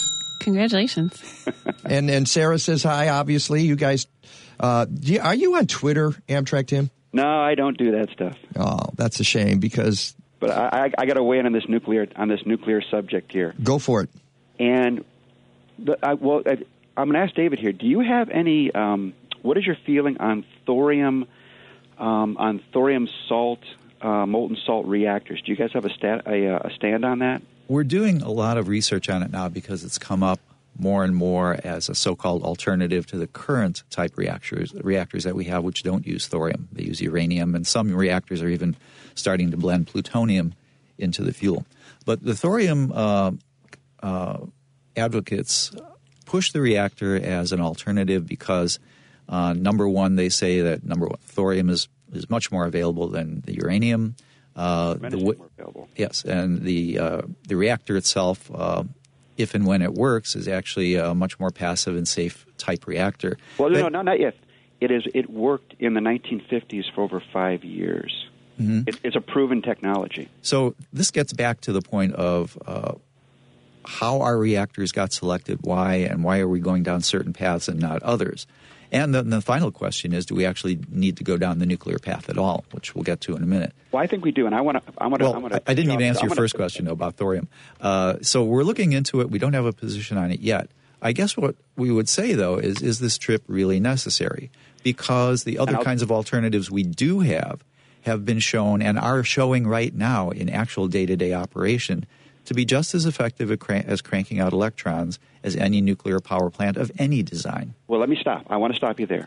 Congratulations. and and Sarah says hi, obviously. You guys, uh, do you, are you on Twitter, Amtrak, Tim? No, I don't do that stuff. Oh, that's a shame because... But I, I, I got to weigh in on this nuclear on this nuclear subject here. Go for it. And the, I, well, I, I'm going to ask David here. Do you have any? Um, what is your feeling on thorium, um, on thorium salt, uh, molten salt reactors? Do you guys have a, stat, a, a stand on that? We're doing a lot of research on it now because it's come up more and more as a so-called alternative to the current type reactors reactors that we have, which don't use thorium. They use uranium, and some reactors are even starting to blend plutonium into the fuel. But the thorium uh, uh, advocates push the reactor as an alternative because, uh, number one, they say that number one, thorium is, is much more available than the uranium. Uh, the, more available. Yes, and the uh, the reactor itself, uh, if and when it works, is actually a much more passive and safe type reactor. Well, but, no, no, not yet. It is. It worked in the nineteen fifties for over five years. Mm-hmm. It, it's a proven technology. So this gets back to the point of uh, how our reactors got selected, why, and why are we going down certain paths and not others. And the, the final question is, do we actually need to go down the nuclear path at all, which we'll get to in a minute. Well, I think we do, and I want to. I want to. Well, I, I didn't even answer I'm your gonna, first question, though, about thorium. Uh, so we're looking into it. We don't have a position on it yet. I guess what we would say, though, is, is this trip really necessary? Because the other kinds of alternatives we do have have been shown and are showing right now in actual day-to-day operation to be just as effective as cranking out electrons as any nuclear power plant of any design. Well, let me stop. I want to stop you there.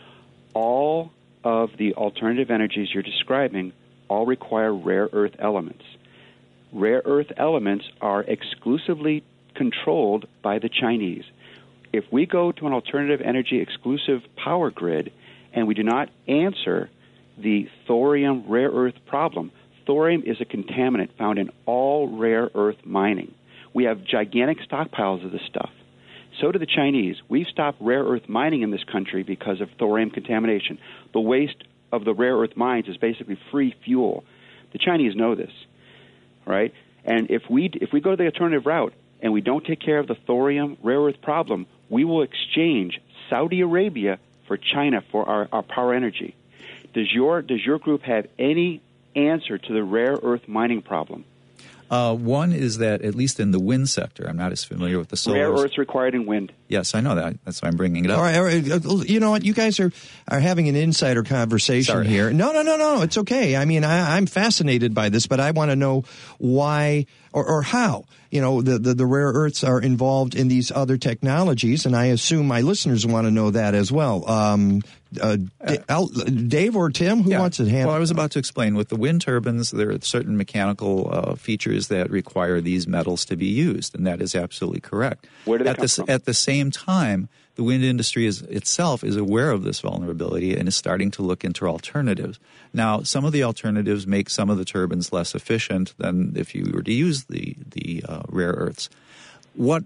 All of the alternative energies you're describing all require rare earth elements. Rare earth elements are exclusively controlled by the Chinese. If we go to an alternative energy exclusive power grid and we do not answer the thorium rare earth problem, thorium is a contaminant found in all rare earth mining. We have gigantic stockpiles of this stuff. So do the Chinese. We've stopped rare earth mining in this country because of thorium contamination. The waste of the rare earth mines is basically free fuel. The Chinese know this, right? And if we if we go the alternative route and we don't take care of the thorium rare earth problem, we will exchange Saudi Arabia for China for our, our power energy. Does your does your group have any answer to the rare earth mining problem? Uh, one is that, at least in the wind sector, I'm not as familiar with the solar. Rare earths required in wind. Yes, I know that. That's why I'm bringing it up. All right, all right. You know what? You guys are, are having an insider conversation Sorry. here. No, no, no, no. It's okay. I mean, I, I'm fascinated by this, but I want to know why or, or how, you know, the, the, the rare earths are involved in these other technologies, and I assume my listeners want to know that as well. Um, uh, uh, Dave or Tim, who yeah. wants to handle? Well, I was about to explain. With the wind turbines, there are certain mechanical uh, features that require these metals to be used, and that is absolutely correct. Where do they at come the, from? At the same time, the wind industry is, itself is aware of this vulnerability and is starting to look into alternatives. Now, some of the alternatives make some of the turbines less efficient than if you were to use the, the uh, rare earths. What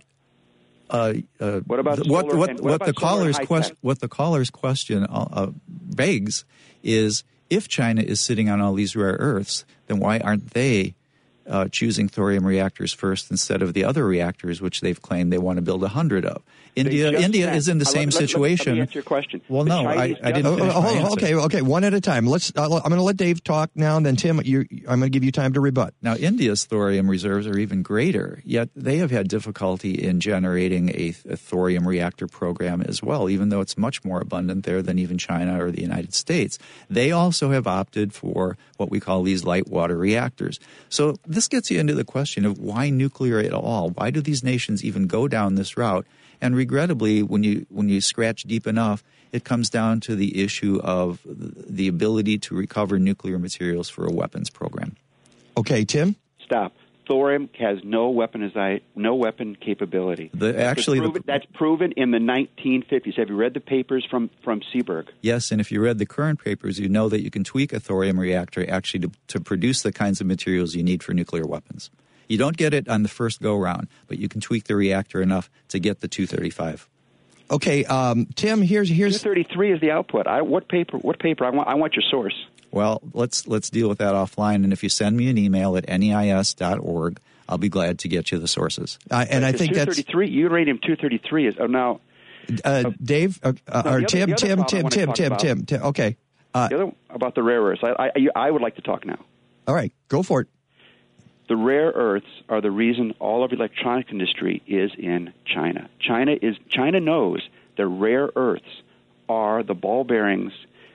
Uh, uh, what about what solar what and, what, what the caller's quest, question what the caller's question uh, uh, begs is, if China is sitting on all these rare earths, then why aren't they uh, choosing thorium reactors first instead of the other reactors which they've claimed they want to build a hundred of? India India sent, is in the uh, same let, let, situation. Let me answer your question. Well, the no, I, I didn't Oh, finish oh, my oh, answer. okay, okay, one at a time. Let's. Uh, I'm going to let Dave talk now, and then Tim, you're, I'm going to give you time to rebut. Now, India's thorium reserves are even greater, yet they have had difficulty in generating a, a thorium reactor program as well, even though it's much more abundant there than even China or the United States. They also have opted for what we call these light water reactors. So this gets you into the question of why nuclear at all? Why do these nations even go down this route? And regrettably, when you when you scratch deep enough, it comes down to the issue of the ability to recover nuclear materials for a weapons program. Okay, Tim? Stop. Thorium has no weaponized, no weapon capability. The, that's actually, proven, the, that's proven in the nineteen fifties. Have you read the papers from, from Seeberg? Yes, and if you read the current papers, you know that you can tweak a thorium reactor actually to, to produce the kinds of materials you need for nuclear weapons. You don't get it on the first go-round, but you can tweak the reactor enough to get the two thirty-five. Okay, um, Tim, here's here's two thirty-three is the output. I, what paper? What paper? I want. I want your source. Well, let's let's deal with that offline. And if you send me an email at neis dot org, I'll be glad to get you the sources. Uh, and I think that's uranium two thirty-three is oh now. Uh, Dave uh, uh, no, or other, Tim, Tim, Tim, Tim, Tim, Tim, Tim. Okay. Uh, the other about the rare earths. I, I I would like to talk now. All right, go for it. The rare earths are the reason all of the electronic industry is in China. China is China knows that rare earths are the ball bearings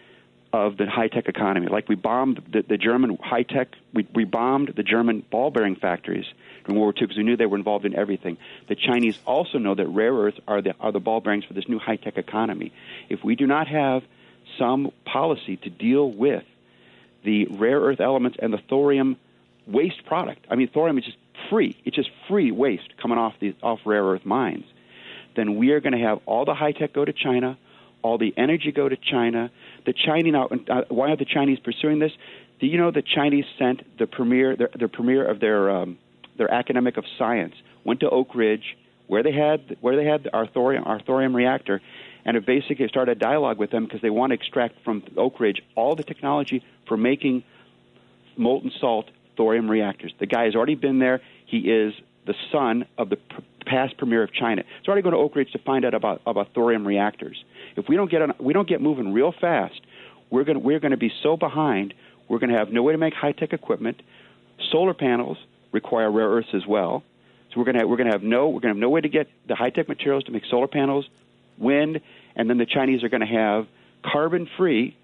of the high-tech economy. Like we bombed the, the German high-tech, we, we bombed the German ball bearing factories in World War Two because we knew they were involved in everything. The Chinese also know that rare earths are the are the ball bearings for this new high-tech economy. If we do not have some policy to deal with the rare earth elements and the thorium waste product. I mean, thorium is just free. It's just free waste coming off the off rare earth mines. Then we are going to have all the high tech go to China, all the energy go to China. The Chinese now. Uh, why are the Chinese pursuing this? Do you know the Chinese sent the premier, the, the premier of their um, their academic of science went to Oak Ridge, where they had where they had our thorium our thorium reactor, and it basically started a dialogue with them because they want to extract from Oak Ridge all the technology for making molten salt thorium reactors. The guy has already been there. He is the son of the p- past premier of China. He's already going to Oak Ridge to find out about, about thorium reactors. If we don't get on, we don't get moving real fast, we're going to, we're going to be so behind. We're going to have no way to make high tech equipment. Solar panels require rare earths as well. So we're going to have, we're going to have no we're going to have no way to get the high tech materials to make solar panels, wind, and then the Chinese are going to have carbon free,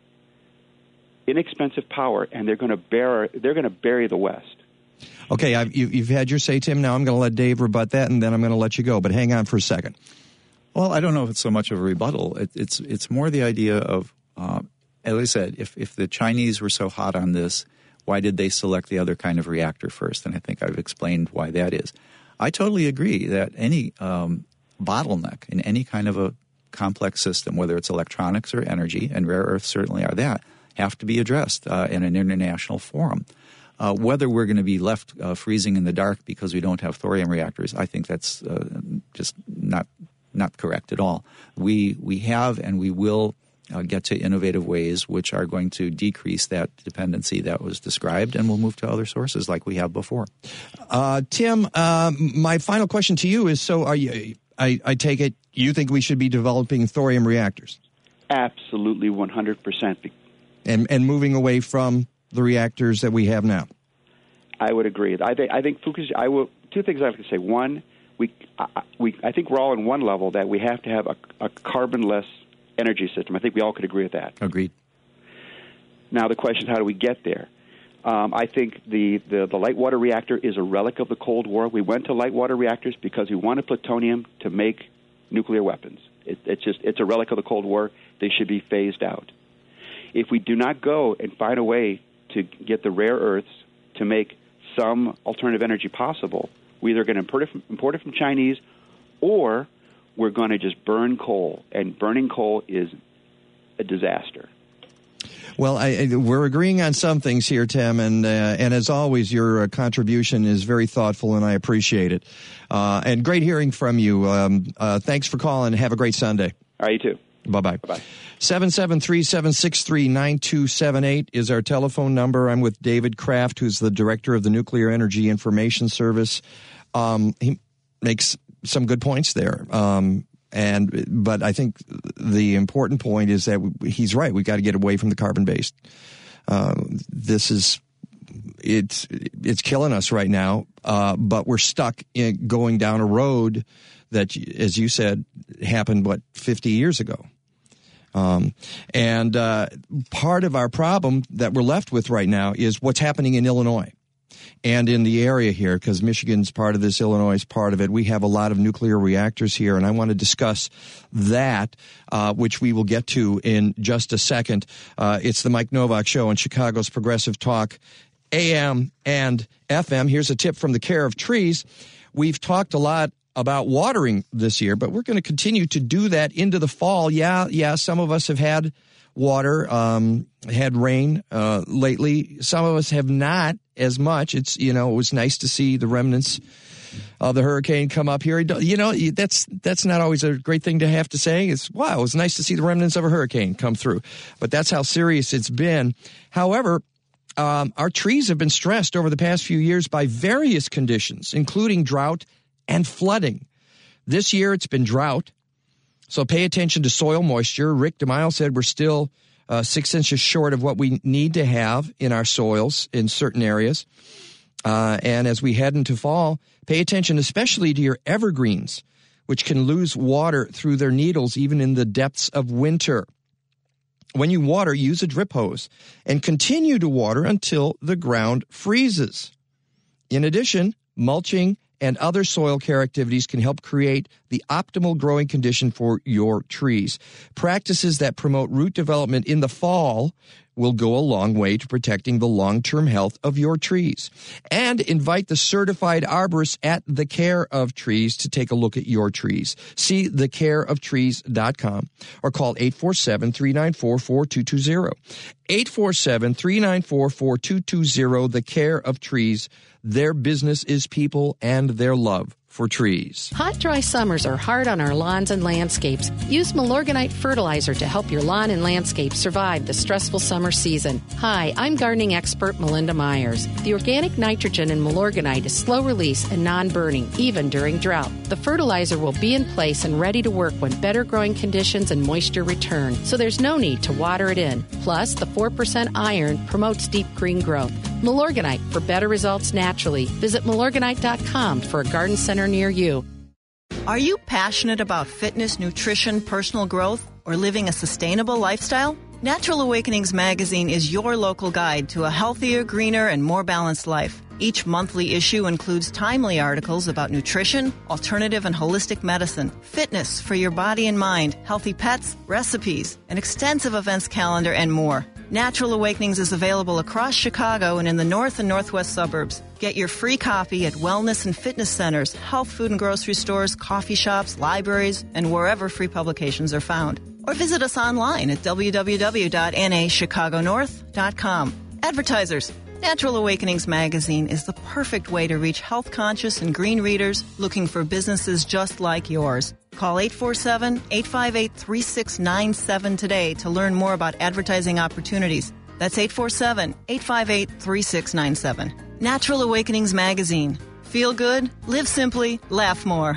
inexpensive power, and they're going to bear they're going to bury the West. Okay, I've, you, you've had your say, Tim. Now I'm going to let Dave rebut that, and then I'm going to let you go. But hang on for a second. Well, I don't know if it's so much of a rebuttal. It, it's it's more the idea of, uh, as I said, if if the Chinese were so hot on this, why did they select the other kind of reactor first? And I think I've explained why that is. I totally agree that any um, bottleneck in any kind of a complex system, whether it's electronics or energy, and rare earths certainly are that, have to be addressed uh, in an international forum. Uh, whether we're going to be left uh, freezing in the dark because we don't have thorium reactors, I think that's uh, just not not correct at all. We we have and we will uh, get to innovative ways which are going to decrease that dependency that was described, and we'll move to other sources like we have before. Uh, Tim, uh, my final question to you is: so, are you? I, I take it you think we should be developing thorium reactors? Absolutely, one hundred percent. And and moving away from the reactors that we have now. I would agree. I think I think Fukushima. I will. Two things I have to say. One, we I, we I think we're all on one level that we have to have a, a carbonless energy system. I think we all could agree with that. Agreed. Now the question is, how do we get there? Um, I think the, the, the light water reactor is a relic of the Cold War. We went to light water reactors because we wanted plutonium to make nuclear weapons. It, it's just it's a relic of the Cold War. They should be phased out. If we do not go and find a way to get the rare earths to make some alternative energy possible, we're either going to import it from, import it from Chinese, or we're going to just burn coal. And burning coal is a disaster. Well, I, I, we're agreeing on some things here, Tim, and uh, and as always, your uh, contribution is very thoughtful, and I appreciate it. Uh, and great hearing from you. Um, uh, thanks for calling. Have a great Sunday. All right, you too. Bye-bye. Bye-bye. seven seven three, seven six three, nine two seven eight is our telephone number. I'm with David Kraft, who's the director of the Nuclear Energy Information Service. Um, he makes some good points there. Um, and but I think the important point is that he's right. We've got to get away from the carbon-based. Uh, this is it's it's killing us right now, uh, but we're stuck in going down a road that, as you said, happened, what, fifty years ago. Um, and uh, part of our problem that we're left with right now is what's happening in Illinois and in the area here, because Michigan's part of this, Illinois is part of it. We have a lot of nuclear reactors here, and I want to discuss that, uh, which we will get to in just a second. Uh, it's the Mike Novak Show on Chicago's Progressive Talk, A M and F M. Here's a tip from the Care of Trees. We've talked a lot about watering this year, but we're going to continue to do that into the fall. Yeah, yeah, some of us have had water, um, had rain uh, lately. Some of us have not as much. It's, you know, it was nice to see the remnants of the hurricane come up here. You know, that's that's not always a great thing to have to say. It's, wow, it was nice to see the remnants of a hurricane come through. But that's how serious it's been. However, um, our trees have been stressed over the past few years by various conditions, including drought and flooding. This year it's been drought, so pay attention to soil moisture. Rick DeMille said we're still uh, six inches short of what we need to have in our soils in certain areas. Uh, and as we head into fall, pay attention especially to your evergreens, which can lose water through their needles even in the depths of winter. When you water, use a drip hose and continue to water until the ground freezes. In addition, mulching and other soil care activities can help create the optimal growing condition for your trees. Practices that promote root development in the fall will go a long way to protecting the long-term health of your trees. And invite the certified arborist at The Care of Trees to take a look at your trees. See the care of trees dot com or call eight four seven, three nine four, four two two zero. eight four seven, three nine four, four two two zero, The Care of Trees. Their business is people and their love for trees. Hot, dry summers are hard on our lawns and landscapes. Use Milorganite fertilizer to help your lawn and landscape survive the stressful summer season. Hi, I'm gardening expert Melinda Myers. The organic nitrogen in Milorganite is slow release and non-burning, even during drought. The fertilizer will be in place and ready to work when better growing conditions and moisture return, so there's no need to water it in. Plus, the four percent iron promotes deep green growth. Milorganite, for better results naturally. Visit Milorganite dot com for a garden center near you. Are you passionate about fitness, nutrition, personal growth, or living a sustainable lifestyle? Natural Awakenings magazine is your local guide to a healthier, greener, and more balanced life. Each monthly issue includes timely articles about nutrition, alternative and holistic medicine, fitness for your body and mind, healthy pets, recipes, an extensive events calendar, and more. Natural Awakenings is available across Chicago and in the north and northwest suburbs. Get your free copy at wellness and fitness centers, health food and grocery stores, coffee shops, libraries, and wherever free publications are found. Or visit us online at w w w dot n a chicago north dot com. Advertisers, Natural Awakenings magazine is the perfect way to reach health-conscious and green readers looking for businesses just like yours. Call eight four seven, eight five eight, three six nine seven today to learn more about advertising opportunities. That's eight four seven, eight five eight, three six nine seven. Natural Awakenings magazine. Feel good, live simply, laugh more.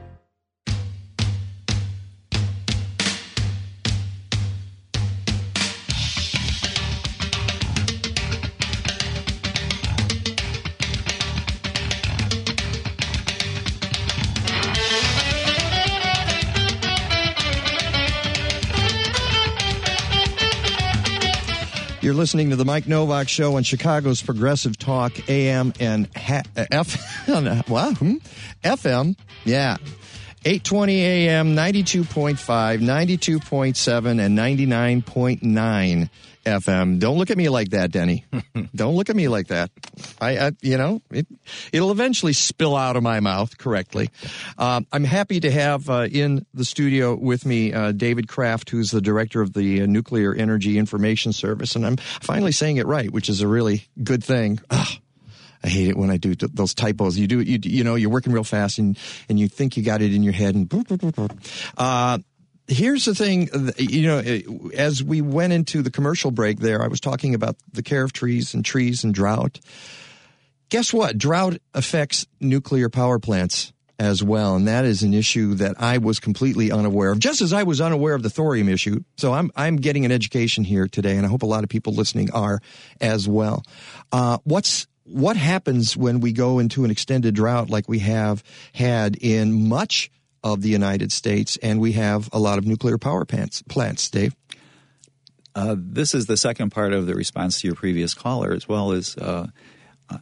You're listening to the Mike Novak Show on Chicago's Progressive Talk A M and ha- F what? Hmm? F M. Yeah. eight twenty A M, ninety-two point five, ninety-two point seven, and ninety-nine point nine F M. Don't look at me like that, Denny. Don't look at me like that. I, I you know, it, it'll eventually spill out of my mouth correctly. Uh, I'm happy to have uh, in the studio with me uh, David Kraft, who's the director of the uh, Nuclear Energy Information Service, and I'm finally saying it right, which is a really good thing. Ugh. I hate it when I do th- those typos. You do it, you, you know, you're working real fast and, and you think you got it in your head and boop, boop, boop, boop. Uh, Here's the thing, you know, as we went into the commercial break there, I was talking about the care of trees and trees and drought. Guess what? Drought affects nuclear power plants as well, and that is an issue that I was completely unaware of, just as I was unaware of the thorium issue. So I'm I'm getting an education here today, and I hope a lot of people listening are as well. Uh, what's what happens when we go into an extended drought like we have had in much of the United States, and we have a lot of nuclear power plants, plants, Dave? Uh, this is the second part of the response to your previous caller, as well as uh, uh,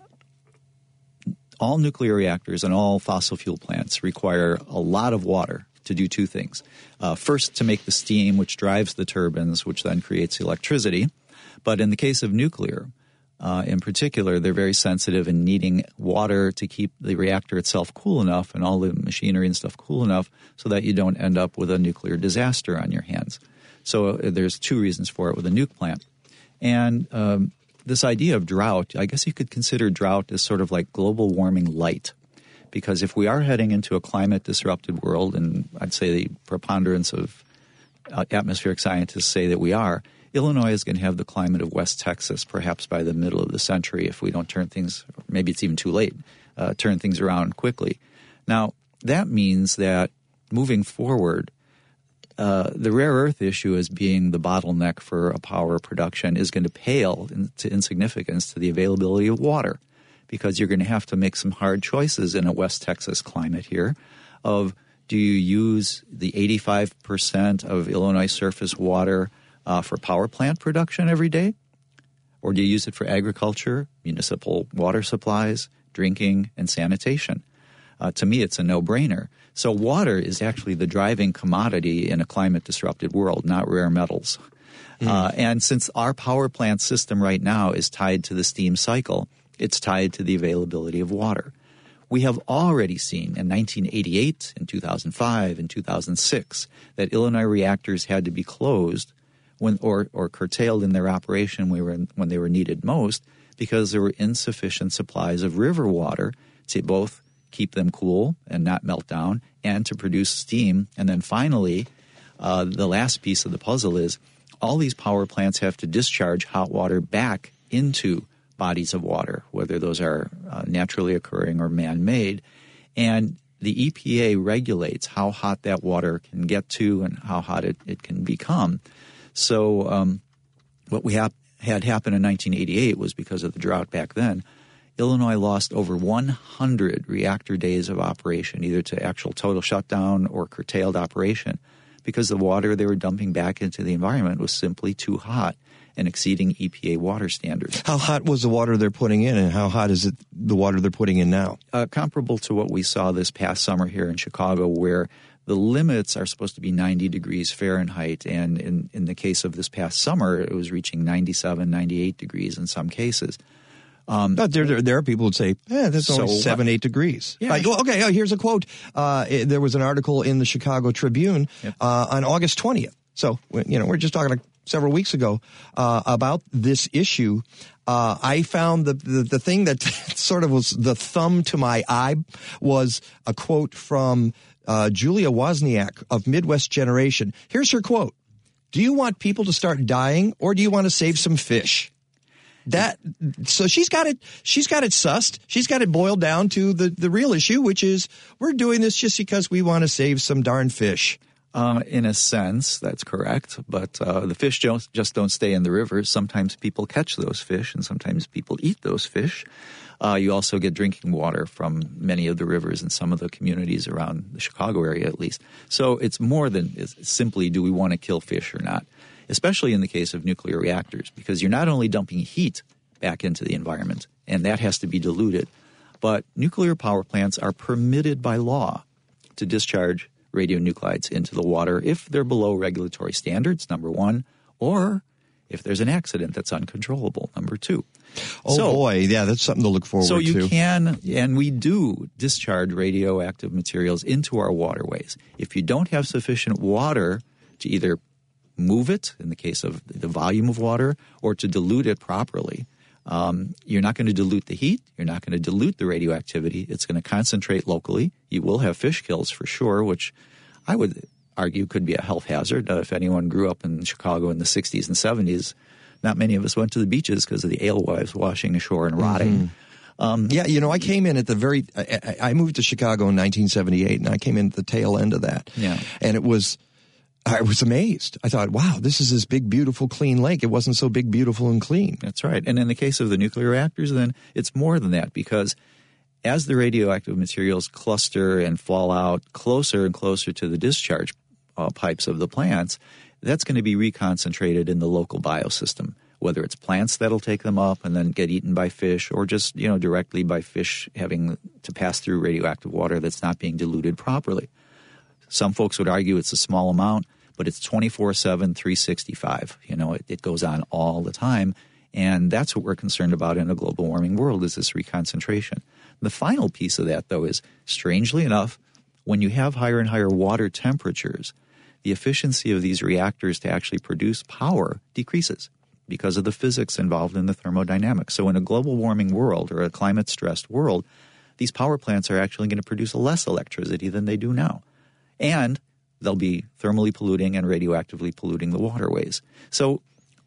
all nuclear reactors and all fossil fuel plants require a lot of water to do two things. Uh, first, to make the steam, which drives the turbines, which then creates electricity. But in the case of nuclear, Uh, in particular, they're very sensitive in needing water to keep the reactor itself cool enough and all the machinery and stuff cool enough so that you don't end up with a nuclear disaster on your hands. So uh, there's two reasons for it with a nuke plant. And um, this idea of drought, I guess you could consider drought as sort of like global warming light. Because if we are heading into a climate-disrupted world, and I'd say the preponderance of uh, atmospheric scientists say that we are, Illinois is going to have the climate of West Texas perhaps by the middle of the century if we don't turn things, maybe it's even too late, uh, turn things around quickly. Now, that means that moving forward, uh, the rare earth issue as being the bottleneck for a power production is going to pale into insignificance to the availability of water, because you're going to have to make some hard choices in a West Texas climate here of, do you use the eighty-five percent of Illinois surface water uh, for power plant production every day? Or do you use it for agriculture, municipal water supplies, drinking, and sanitation? Uh, to me, it's a no-brainer. So water is actually the driving commodity in a climate-disrupted world, not rare metals. Mm. Uh, and since our power plant system right now is tied to the steam cycle, it's tied to the availability of water. We have already seen in nineteen eighty-eight, in two thousand five, in two thousand six, that Illinois reactors had to be closed when, or, or curtailed in their operation when, we were, when they were needed most, because there were insufficient supplies of river water to both keep them cool and not melt down, and to produce steam. And then finally, uh, the last piece of the puzzle is all these power plants have to discharge hot water back into bodies of water, whether those are uh, naturally occurring or man-made. And the E P A regulates how hot that water can get to and how hot it, it can become. So um, what we have, had happen in nineteen eighty-eight was, because of the drought back then, Illinois lost over one hundred reactor days of operation, either to actual total shutdown or curtailed operation, because the water they were dumping back into the environment was simply too hot and exceeding E P A water standards. How hot was the water they're putting in, and how hot is it the water they're putting in now? Uh, comparable to what we saw this past summer here in Chicago, where the limits are supposed to be ninety degrees Fahrenheit, and in, in the case of this past summer, it was reaching ninety-seven, ninety-eight degrees in some cases. Um, but there, there, there are people who say, eh, that's so, only seven, eight degrees. Yeah, like, well, okay, oh, here's a quote. Uh, it, there was an article in the Chicago Tribune yep. uh, on August twentieth. So, you know, we're just talking like several weeks ago uh, about this issue. Uh, I found the, the, the thing that sort of was the thumb to my eye was a quote from uh, Julia Wozniak of Midwest Generation. Here's her quote. Do you want people to start dying, or do you want to save some fish? That so she's got it. She's got it sussed. She's got it boiled down to the, the real issue, which is we're doing this just because we want to save some darn fish. Uh, in a sense, that's correct. But uh, the fish don't, just don't stay in the rivers. Sometimes people catch those fish, and sometimes people eat those fish. Uh, you also get drinking water from many of the rivers in some of the communities around the Chicago area, at least. So it's more than it's simply do we want to kill fish or not, especially in the case of nuclear reactors, because you're not only dumping heat back into the environment, and that has to be diluted, but nuclear power plants are permitted by law to discharge radionuclides into the water if they're below regulatory standards, number one, or if there's an accident that's uncontrollable, number two. Oh, so, boy, yeah, that's something to look forward to. So you to. can, and we do discharge radioactive materials into our waterways. If you don't have sufficient water to either move it, in the case of the volume of water, or to dilute it properly, um, you're not going to dilute the heat. You're not going to dilute the radioactivity. It's going to concentrate locally. You will have fish kills for sure, which I would argue could be a health hazard. Uh, if anyone grew up in Chicago in the sixties and seventies, not many of us went to the beaches because of the alewives washing ashore and rotting. Mm-hmm. Um, yeah, you know, I came in at the very I, – I moved to Chicago in nineteen seventy-eight, and I came in at the tail end of that. Yeah. And it was – I was amazed. I thought, wow, this is this big, beautiful, clean lake. It wasn't so big, beautiful, and clean. That's right. And in the case of the nuclear reactors, then it's more than that, because as the radioactive materials cluster and fall out closer and closer to the discharge uh, pipes of the plants, that's going to be reconcentrated in the local biosystem, whether it's plants that'll take them up and then get eaten by fish, or just, you know, directly by fish having to pass through radioactive water that's not being diluted properly. Some folks would argue it's a small amount, but it's twenty-four seven, three sixty-five. You know, it, it goes on all the time, and that's what we're concerned about in a global warming world, is this reconcentration. The final piece of that, though, is, strangely enough, when you have higher and higher water temperatures, the efficiency of these reactors to actually produce power decreases because of the physics involved in the thermodynamics. So in a global warming world, or a climate-stressed world, these power plants are actually going to produce less electricity than they do now. And they'll be thermally polluting and radioactively polluting the waterways. So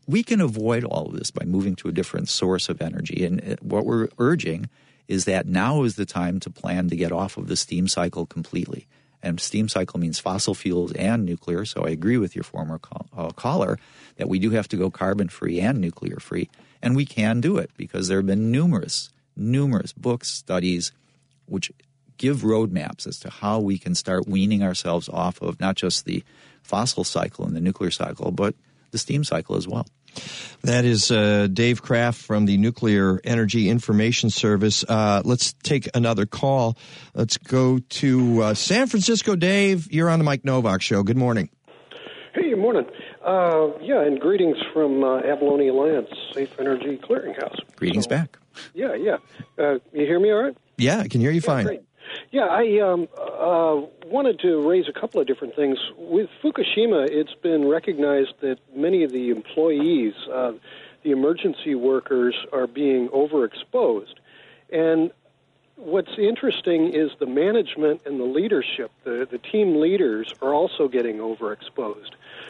we can avoid all of this by moving to a different source of energy. And what we're urging is that now is the time to plan to get off of the steam cycle completely. And steam cycle means fossil fuels and nuclear. So I agree with your former call, uh, caller that we do have to go carbon-free and nuclear-free. And we can do it because there have been numerous, numerous books, studies, which give roadmaps as to how we can start weaning ourselves off of not just the fossil cycle and the nuclear cycle, but the steam cycle as well. That is uh, Dave Kraft from the Nuclear Energy Information Service. Uh, let's take another call. Let's go to uh, San Francisco. Dave, you're on the Mike Novak Show. Good morning. Hey, good morning. Uh, yeah, and greetings from uh, Abalone Alliance Safe Energy Clearinghouse. Greetings so, back. Yeah, yeah. Uh, you hear me all right? Yeah, I can hear you yeah, fine. Great. Yeah, I um, uh, wanted to raise a couple of different things. With Fukushima, it's been recognized that many of the employees, uh, the emergency workers, are being overexposed. And what's interesting is the management and the leadership, the, the team leaders, are also getting overexposed.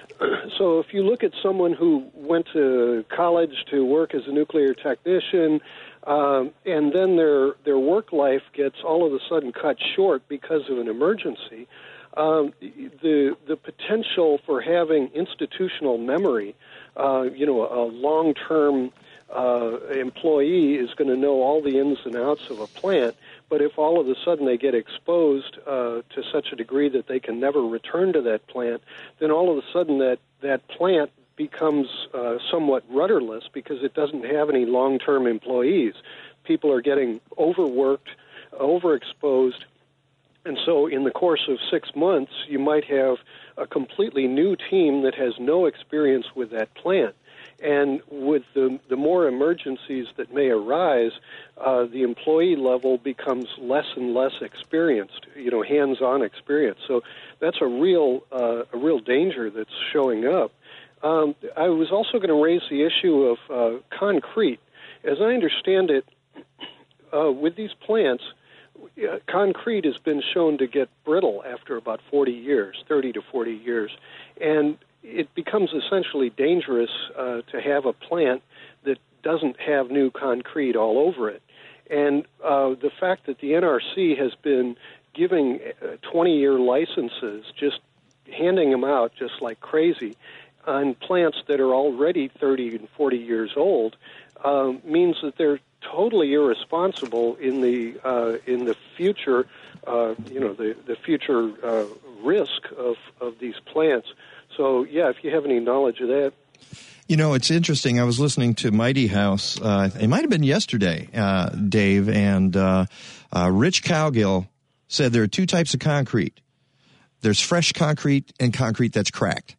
So if you look at someone who went to college to work as a nuclear technician, Um, and then their their work life gets all of a sudden cut short because of an emergency, um, the the potential for having institutional memory, uh, you know, a long-term uh, employee is going to know all the ins and outs of a plant, but if all of a sudden they get exposed uh, to such a degree that they can never return to that plant, then all of a sudden that, that plant becomes uh, somewhat rudderless because it doesn't have any long-term employees. People are getting overworked, overexposed, and so in the course of six months, you might have a completely new team that has no experience with that plant. And with the, the more emergencies that may arise, uh, the employee level becomes less and less experienced, you know, hands-on experience. So that's a real, uh, a real danger that's showing up. Um, I was also going to raise the issue of uh, concrete. As I understand it, uh, with these plants, uh, concrete has been shown to get brittle after about forty years, thirty to forty years. And it becomes essentially dangerous uh, to have a plant that doesn't have new concrete all over it. And uh, the fact that the N R C has been giving twenty-year licenses, just handing them out just like crazy, on plants that are already thirty and forty years old, uh, means that they're totally irresponsible in the uh, in the future, uh, you know, the the future uh, risk of, of these plants. So, yeah, if you have any knowledge of that. You know, it's interesting. I was listening to Mighty House. Uh, it might have been yesterday, uh, Dave, and uh, uh, Rich Cowgill said there are two types of concrete. There's fresh concrete and concrete that's cracked.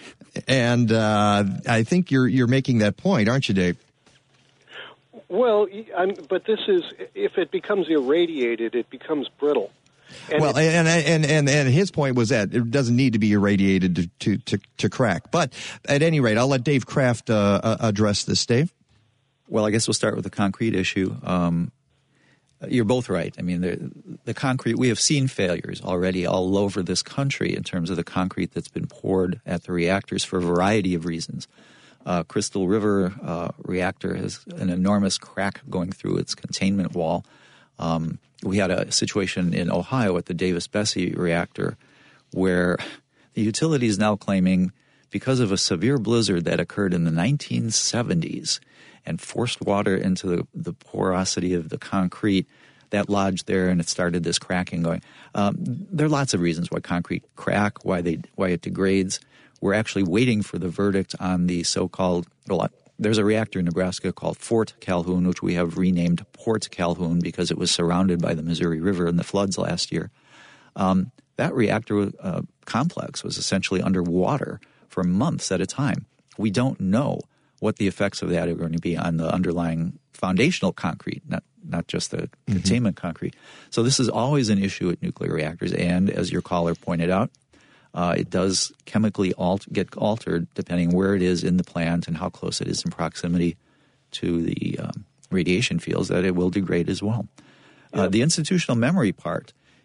And uh, I think you're you're making that point, aren't you, Dave? Well, I'm, but this is, if it becomes irradiated, it becomes brittle. And well, and, and and and his point was that it doesn't need to be irradiated to to, to, to crack. But at any rate, I'll let Dave Kraft uh, address this. Dave? Well, I guess we'll start with the concrete issue. Um, you're both right. I mean, the, the concrete, we have seen failures already all over this country in terms of the concrete that's been poured at the reactors for a variety of reasons. Uh, Crystal River uh, reactor has an enormous crack going through its containment wall. Um, we had a situation in Ohio at the Davis-Besse reactor where the utility is now claiming, because of a severe blizzard that occurred in the nineteen seventies and forced water into the, the porosity of the concrete, that lodged there and it started this cracking going. Um, there are lots of reasons why concrete crack, why they why it degrades. We're actually waiting for the verdict on the so-called well, there's a reactor in Nebraska called Fort Calhoun, which we have renamed Port Calhoun because it was surrounded by the Missouri River in the floods last year. Um, that reactor uh, complex was essentially underwater for months at a time. We don't know what the effects of that are going to be on the underlying foundational concrete, not not just the mm-hmm. containment concrete. So this is always an issue at nuclear reactors, and as your caller pointed out, Uh, it does chemically alt- get altered depending where it is in the plant and how close it is in proximity to the um, radiation fields, that it will degrade as well. Uh, the institutional memory part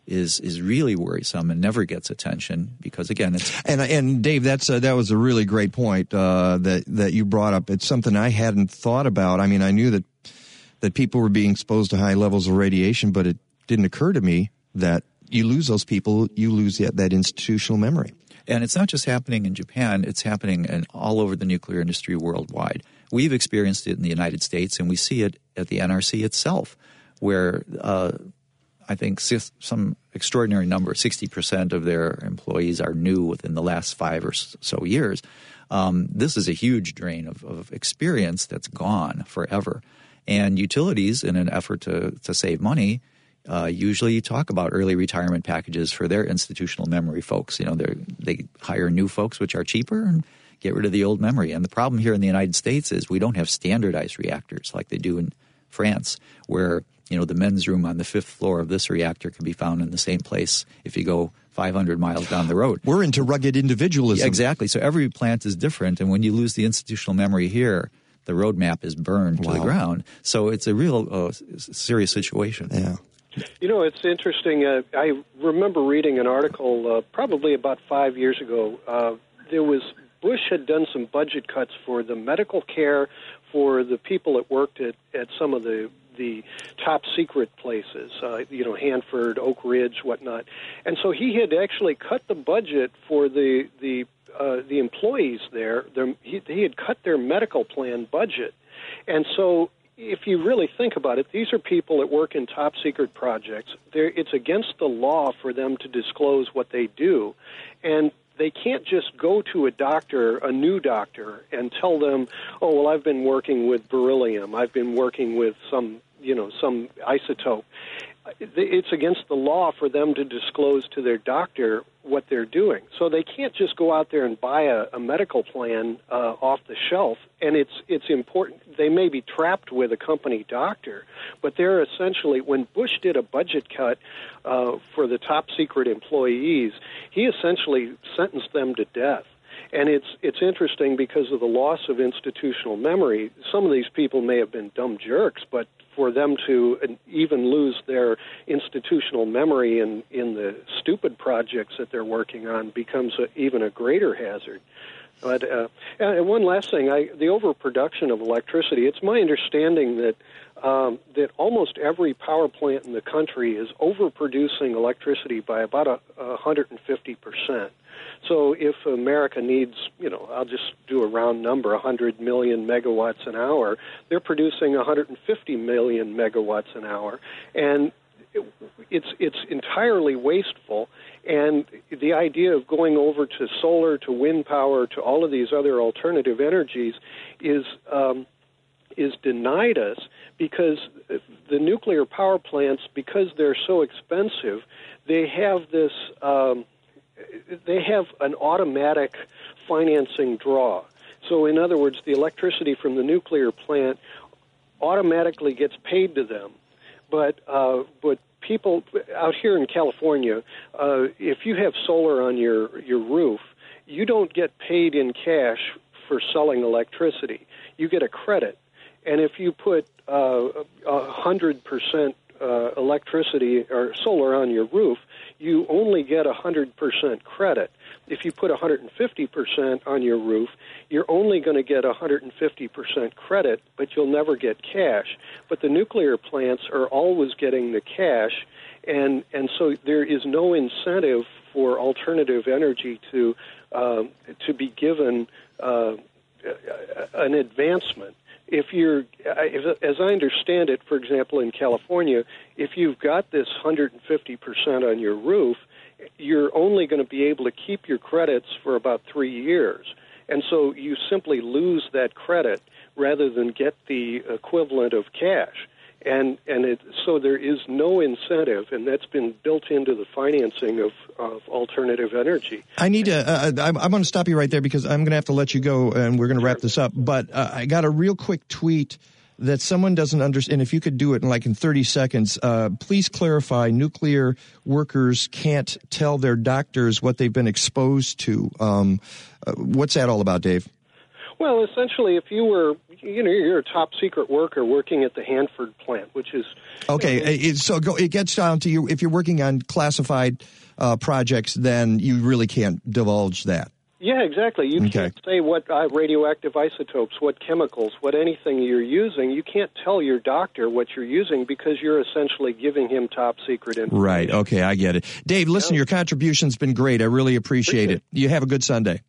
is is really worrisome and never gets attention because, again, it's and and Dave, that's uh, that was a really great point uh, that that you brought up. It's something I hadn't thought about. I mean, I knew that that people were being exposed to high levels of radiation, but it didn't occur to me that you lose those people, you lose that, that institutional memory. And it's not just happening in Japan; it's happening in all over the nuclear industry worldwide. We've experienced it in the United States, and we see it at the N R C itself, where uh, I think some extraordinary number, sixty percent of their employees are new within the last five or so years. Um, this is a huge drain of, of experience that's gone forever. And utilities, in an effort to, to save money, uh, usually talk about early retirement packages for their institutional memory folks. You know, they hire new folks, which are cheaper, and get rid of the old memory. And the problem here in the United States is we don't have standardized reactors like they do in France, where, you know, the men's room on the fifth floor of this reactor can be found in the same place if you go five hundred miles down the road. We're into rugged individualism. Yeah, exactly. So every plant is different. And when you lose the institutional memory here, the roadmap is burned wow. to the ground. So it's a real uh, serious situation. Yeah. You know, it's interesting. Uh, I remember reading an article uh, probably about five years ago. Uh, there was Bush had done some budget cuts for the medical care for the people that worked at, at some of the the top secret places, uh, you know, Hanford, Oak Ridge, whatnot. And so he had actually cut the budget for the the uh, the employees there. Their, he, he had cut their medical plan budget. And so if you really think about it, these are people that work in top secret projects. They're, it's against the law for them to disclose what they do. And they can't just go to a doctor, a new doctor, and tell them, oh, well, I've been working with beryllium. I've been working with some, you know, some isotope. It's against the law for them to disclose to their doctor what they're doing. So they can't just go out there and buy a, a medical plan uh, off the shelf. And it's it's important. They may be trapped with a company doctor, but they're essentially, when Bush did a budget cut uh, for the top secret employees, he essentially sentenced them to death. And it's it's interesting because of the loss of institutional memory. Some of these people may have been dumb jerks, but for them to even lose their institutional memory in, in the stupid projects that they're working on becomes a, even a greater hazard. But uh, and one last thing, I, the overproduction of electricity, it's my understanding that um, that almost every power plant in the country is overproducing electricity by about a, a one hundred fifty percent. So if America needs, you know, I'll just do a round number, one hundred million megawatts an hour, they're producing one hundred fifty million megawatts an hour. And it's it's entirely wasteful. And the idea of going over to solar, to wind power, to all of these other alternative energies is um, is denied us because the nuclear power plants, because they're so expensive, they have this... Um, they have an automatic financing draw. So in other words, the electricity from the nuclear plant automatically gets paid to them. But uh, but people out here in California, uh, if you have solar on your, your roof, you don't get paid in cash for selling electricity. You get a credit. And if you put uh, one hundred percent uh, electricity or solar on your roof, you only get one hundred percent credit. If you put one hundred fifty percent on your roof, you're only going to get one hundred fifty percent credit, but you'll never get cash. But the nuclear plants are always getting the cash, and, and so there is no incentive for alternative energy to, uh, to be given uh, an advancement. If you're, as I understand it, for example, in California, if you've got this one hundred fifty percent on your roof, you're only going to be able to keep your credits for about three years. And so you simply lose that credit rather than get the equivalent of cash. And and it, so there is no incentive, and that's been built into the financing of, of alternative energy. I need to, uh, I'm, I'm going to stop you right there because I'm going to have to let you go, and we're going to wrap this up. But uh, I got a real quick tweet that someone doesn't understand. If you could do it in like in thirty seconds, uh, please clarify nuclear workers can't tell their doctors what they've been exposed to. Um, uh, what's that all about, Dave? Well, essentially, if you were, you know, you're a top secret worker working at the Hanford plant, which is okay. It, so go, it gets down to you. If you're working on classified uh, projects, then you really can't divulge that. Yeah, exactly. You Okay. can't say what uh, radioactive isotopes, what chemicals, what anything you're using. You can't tell your doctor what you're using because you're essentially giving him top secret information. Right. Okay, I get it. Dave, listen, your contribution's been great. I really appreciate it. You have a good Sunday.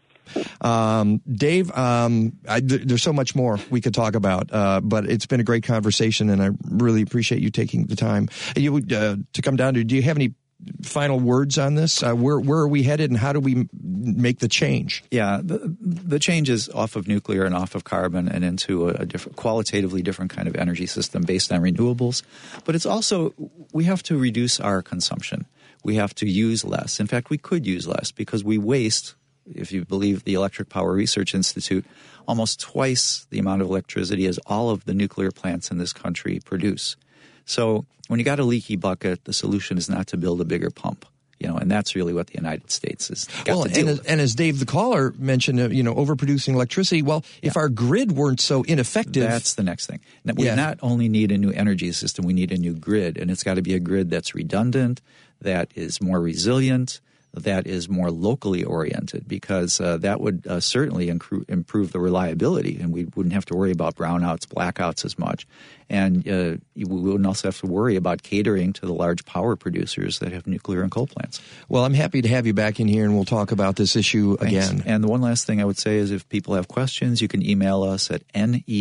Um, Dave, um, I, th- there's so much more we could talk about, uh, but it's been a great conversation, and I really appreciate you taking the time. You uh, to come down to. Do you have any final words on this? Uh, where where are we headed, and how do we m- make the change? Yeah, the, the change is off of nuclear and off of carbon and into a, a different, qualitatively different kind of energy system based on renewables. But it's also, we have to reduce our consumption. We have to use less. In fact, we could use less because we waste, if you believe the Electric Power Research Institute, almost twice the amount of electricity as all of the nuclear plants in this country produce. So when you got a leaky bucket, the solution is not to build a bigger pump, you know, and that's really what the United States has got Well, to deal and, with. and as Dave the caller mentioned, uh, you know, overproducing electricity. Well, if our grid weren't so ineffective, That's the next thing. Now, we Yeah. not only need a new energy system, we need a new grid, and it's got to be a grid that's redundant, that is more resilient, that is more locally oriented, because uh, that would uh, certainly incru- improve the reliability, and we wouldn't have to worry about brownouts, blackouts as much. And uh, we wouldn't also have to worry about catering to the large power producers that have nuclear and coal plants. Well, I'm happy to have you back in here, and we'll talk about this issue Thanks. again. And the one last thing I would say is if people have questions, you can email us at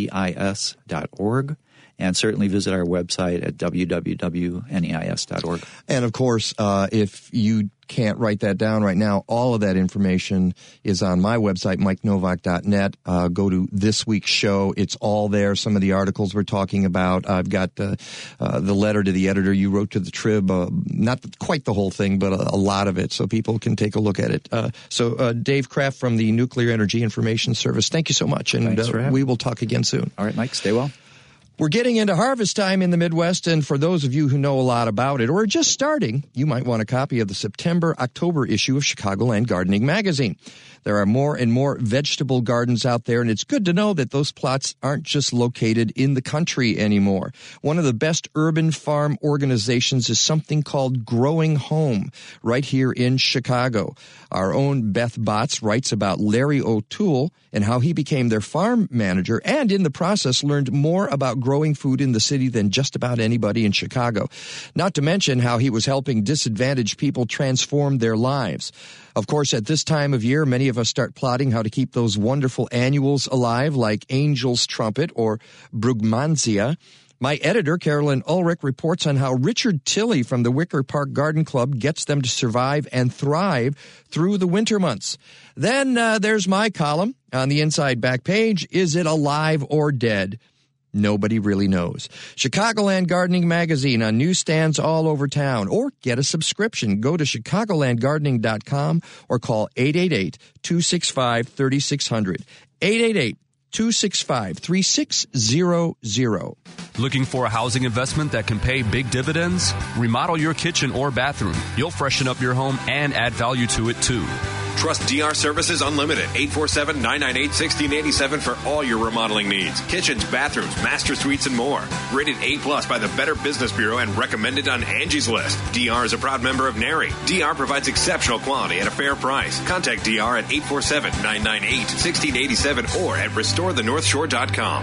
neis dot org. And certainly visit our website at w w w dot neis dot org. And of course, uh, if you can't write that down right now, all of that information is on my website, mike novak dot net. Uh, go to this week's show. It's all there. Some of the articles we're talking about. I've got uh, uh, the letter to the editor you wrote to the Trib. Uh, not quite the whole thing, but a, a lot of it, so people can take a look at it. Uh, so uh, Dave Kraft from the Nuclear Energy Information Service, thank you so much. And Thanks for uh, having we will talk again soon. All right, Mike, stay well. We're getting into harvest time in the Midwest, and for those of you who know a lot about it or are just starting, you might want a copy of the September-October issue of Chicagoland Gardening Magazine. There are more and more vegetable gardens out there, and it's good to know that those plots aren't just located in the country anymore. One of the best urban farm organizations is something called Growing Home, right here in Chicago. Our own Beth Botts writes about Larry O'Toole and how he became their farm manager, and in the process learned more about growing food in the city than just about anybody in Chicago. Not to mention how he was helping disadvantaged people transform their lives. Of course, at this time of year, many of us start plotting how to keep those wonderful annuals alive, like Angel's Trumpet or Brugmansia. My editor, Carolyn Ulrich, reports on how Richard Tilley from the Wicker Park Garden Club gets them to survive and thrive through the winter months. Then uh, there's my column on the inside back page. Is it alive or dead? Nobody really knows. Chicagoland Gardening Magazine on newsstands all over town, or get a subscription. Go to chicagoland gardening dot com or call eight eight eight, two six five, three six zero zero. eight eight eight, two six five, three six zero zero. Looking for a housing investment that can pay big dividends? Remodel your kitchen or bathroom. You'll freshen up your home and add value to it too. Trust D R Services Unlimited, eight four seven, nine nine eight, one six eight seven for all your remodeling needs. Kitchens, bathrooms, master suites, and more. Rated A plus by the Better Business Bureau and recommended on Angie's List. D R is a proud member of NARI. D R provides exceptional quality at a fair price. Contact D R at eight four seven, nine nine eight, one six eight seven or at restore the north shore dot com.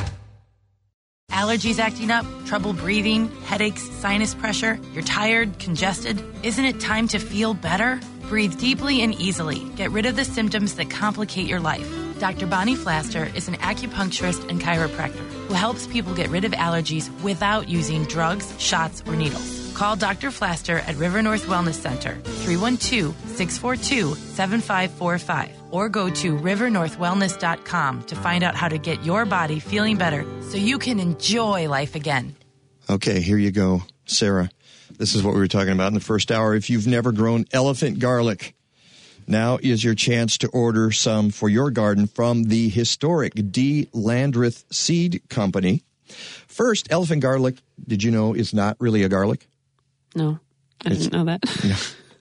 Allergies acting up, trouble breathing, headaches, sinus pressure, you're tired, congested. Isn't it time to feel better? Breathe deeply and easily. Get rid of the symptoms that complicate your life. Doctor Bonnie Flaster is an acupuncturist and chiropractor who helps people get rid of allergies without using drugs, shots, or needles. Call Doctor Flaster at River North Wellness Center, three one two, six four two, seven five four five, or go to river north wellness dot com to find out how to get your body feeling better so you can enjoy life again. Okay, here you go, Sarah. This is what we were talking about in the first hour. If you've never grown elephant garlic, now is your chance to order some for your garden from the historic D. Landreth Seed Company. First, elephant garlic, did you know, is not really a garlic? No, I didn't know that. No.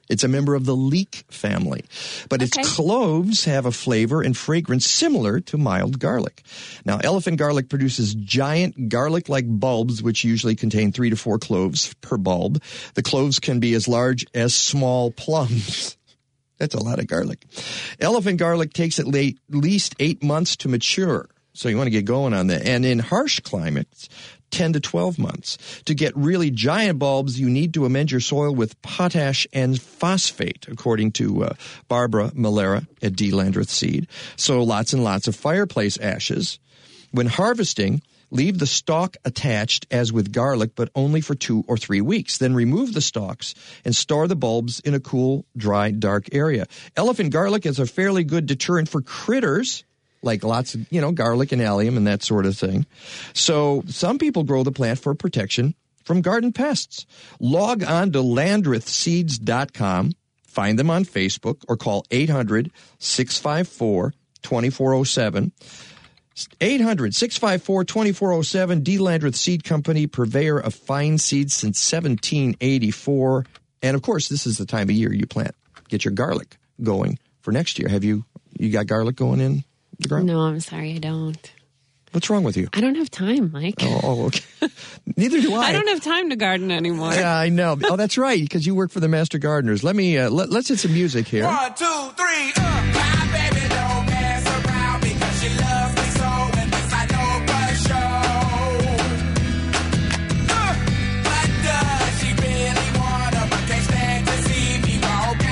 It's a member of the leek family, but its Okay. cloves have a flavor and fragrance similar to mild garlic. Now, elephant garlic produces giant garlic-like bulbs, which usually contain three to four cloves per bulb. The cloves can be as large as small plums. That's a lot of garlic. Elephant garlic takes at late, least eight months to mature, so you want to get going on that. And in harsh climates, ten to twelve months. To get really giant bulbs, you need to amend your soil with potash and phosphate, according to uh, Barbara Malera at D. Landreth Seed. So lots and lots of fireplace ashes. When harvesting, leave the stalk attached as with garlic, but only for two or three weeks. Then remove the stalks and store the bulbs in a cool, dry, dark area. Elephant garlic is a fairly good deterrent for critters, like lots of, you know, garlic and allium and that sort of thing. So some people grow the plant for protection from garden pests. Log on to landreth seeds dot com, find them on Facebook, or call eight hundred, six five four, two four zero seven. eight hundred, six five four, two four zero seven, D. Landreth Seed Company, purveyor of fine seeds since seventeen eighty-four. And, of course, this is the time of year you plant. Get your garlic going for next year. Have you, you got garlic going in? No, I'm sorry, I don't. What's wrong with you? I don't have time, Mike. Oh, oh okay. Neither do I. I don't have time to garden anymore. Yeah, I know. Oh, that's right, because you work for the Master Gardeners. Let me, uh, let, let's hit some music here. One, two, three, up. My baby don't mess around because she loves me so, and this I know for sure. Uh, but does she really wanna, but can't stand to see me walk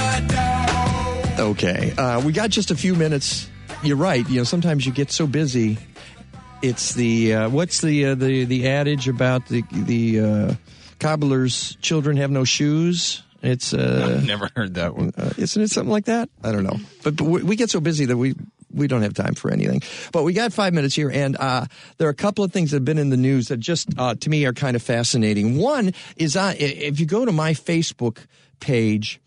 out the door? Okay, uh, we got just a few minutes. You're right. You know, sometimes you get so busy. It's the uh, what's the uh, the the adage about the the uh, cobbler's children have no shoes? It's uh, I've never heard that one. Uh, isn't it something like that? I don't know. But, but we, we get so busy that we we don't have time for anything. But we got five minutes here, and uh, there are a couple of things that have been in the news that just uh, to me are kind of fascinating. One is uh, if you go to my Facebook page.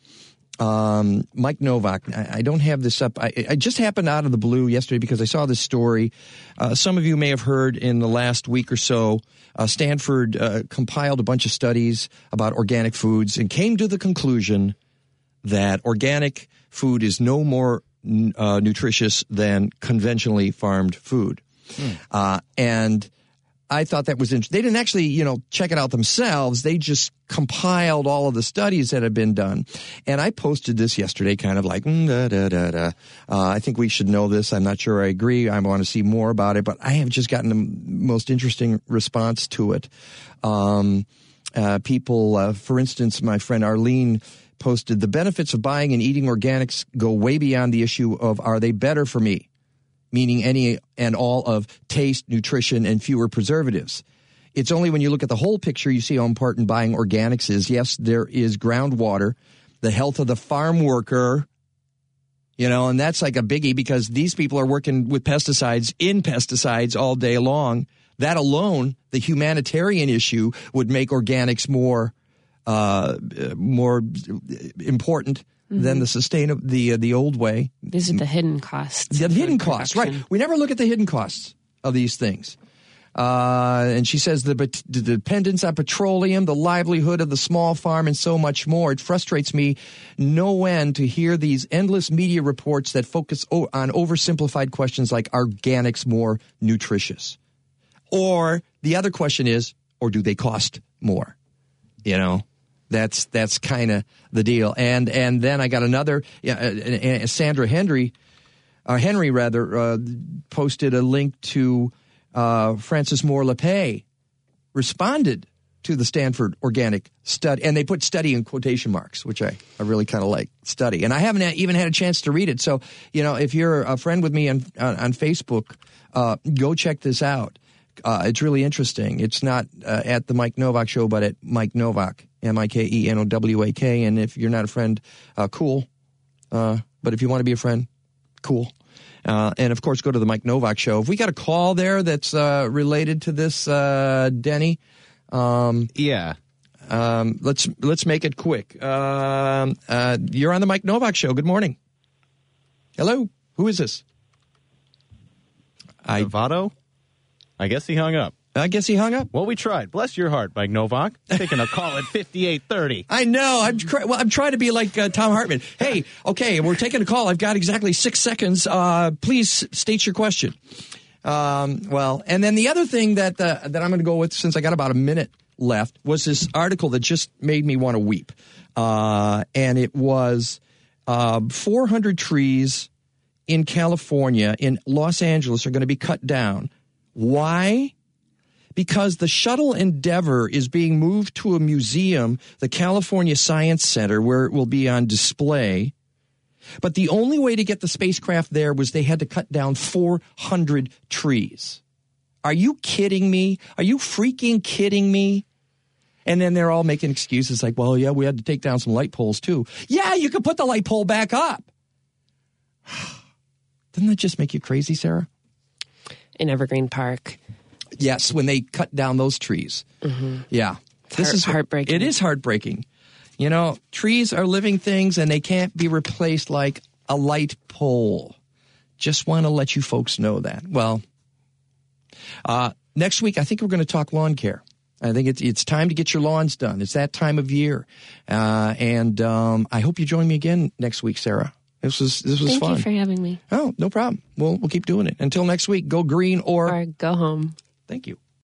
Um, Mike Novak, I, I don't have this up. I, I just happened out of the blue yesterday because I saw this story. Uh, some of you may have heard in the last week or so, uh, Stanford uh, compiled a bunch of studies about organic foods and came to the conclusion that organic food is no more uh, nutritious than conventionally farmed food. Hmm. Uh, and I thought that was interesting. They didn't actually, you know, check it out themselves. They just compiled all of the studies that had been done. And I posted this yesterday kind of like, mm, da, da, da, da. Uh, I think we should know this. I'm not sure I agree. I want to see more about it. But I have just gotten the most interesting response to it. Um, uh, people, uh, for instance, my friend Arlene posted, the benefits of buying and eating organics go way beyond the issue of are they better for me? Meaning any and all of taste, nutrition, and fewer preservatives. It's only when you look at the whole picture you see how important buying organics is. Yes, there is groundwater, the health of the farm worker, you know, and that's like a biggie because these people are working with pesticides in pesticides all day long. That alone, the humanitarian issue, would make organics more, uh, more important. Mm-hmm. Than the sustain the uh, the old way. These are the hidden costs. The, the hidden costs, right? We never look at the hidden costs of these things. Uh, and she says the, the dependence on petroleum, the livelihood of the small farm, and so much more. It frustrates me no end to hear these endless media reports that focus o- on oversimplified questions like, are organics more nutritious? Or the other question is, or do they cost more? You know? That's that's kind of the deal, and and then I got another. Yeah, uh, uh, Sandra Henry, uh, Henry rather, uh, posted a link to uh, Frances Moore Lapay, responded to the Stanford organic study, and they put study in quotation marks, which I, I really kind of like, study. And I haven't even had a chance to read it. So, you know, if you're a friend with me on, on, on Facebook, uh, go check this out. Uh, it's really interesting. It's not uh, at the Mike Novak Show, but at Mike Novak, M I K E N O W A K. And if you're not a friend, uh, cool. Uh, but if you want to be a friend, cool. Uh, and, of course, go to the Mike Novak Show. If we got a call there that's uh, related to this, uh, Denny. Um, yeah. Um, let's let's make it quick. Um, uh, you're on the Mike Novak Show. Good morning. Hello. Who is this? I, Votto? I guess he hung up. I guess he hung up. Well, we tried. Bless your heart, Mike Novak. Taking a call at fifty-eight thirty. I know. I'm try- well, I'm trying to be like uh, Tom Hartman. Hey, okay, we're taking a call. I've got exactly six seconds. Uh, please state your question. Um, well, and then the other thing that uh, that I'm going to go with, since I got about a minute left, was this article that just made me want to weep. Uh, and it was uh, four hundred trees in California, in Los Angeles, are going to be cut down. Why? Because the shuttle Endeavour is being moved to a museum, the California Science Center, where it will be on display. But the only way to get the spacecraft there was they had to cut down four hundred trees. Are you kidding me? Are you freaking kidding me? And then they're all making excuses like, well, yeah, we had to take down some light poles too. Yeah, you could put the light pole back up. Doesn't that just make you crazy, Sarah? In Evergreen Park. Yes, when they cut down those trees. Mm-hmm. Yeah. It's this heart- is heartbreaking. It is heartbreaking. You know, trees are living things and they can't be replaced like a light pole. Just want to let you folks know that. Well, uh, next week, I think we're going to talk lawn care. I think it's it's time to get your lawns done. It's that time of year. Uh, and um, I hope you join me again next week, Sarah. This was this was Thank fun. you for having me. Oh, no problem. We'll, we'll keep doing it. Until next week, go green or... Or go home. Thank you.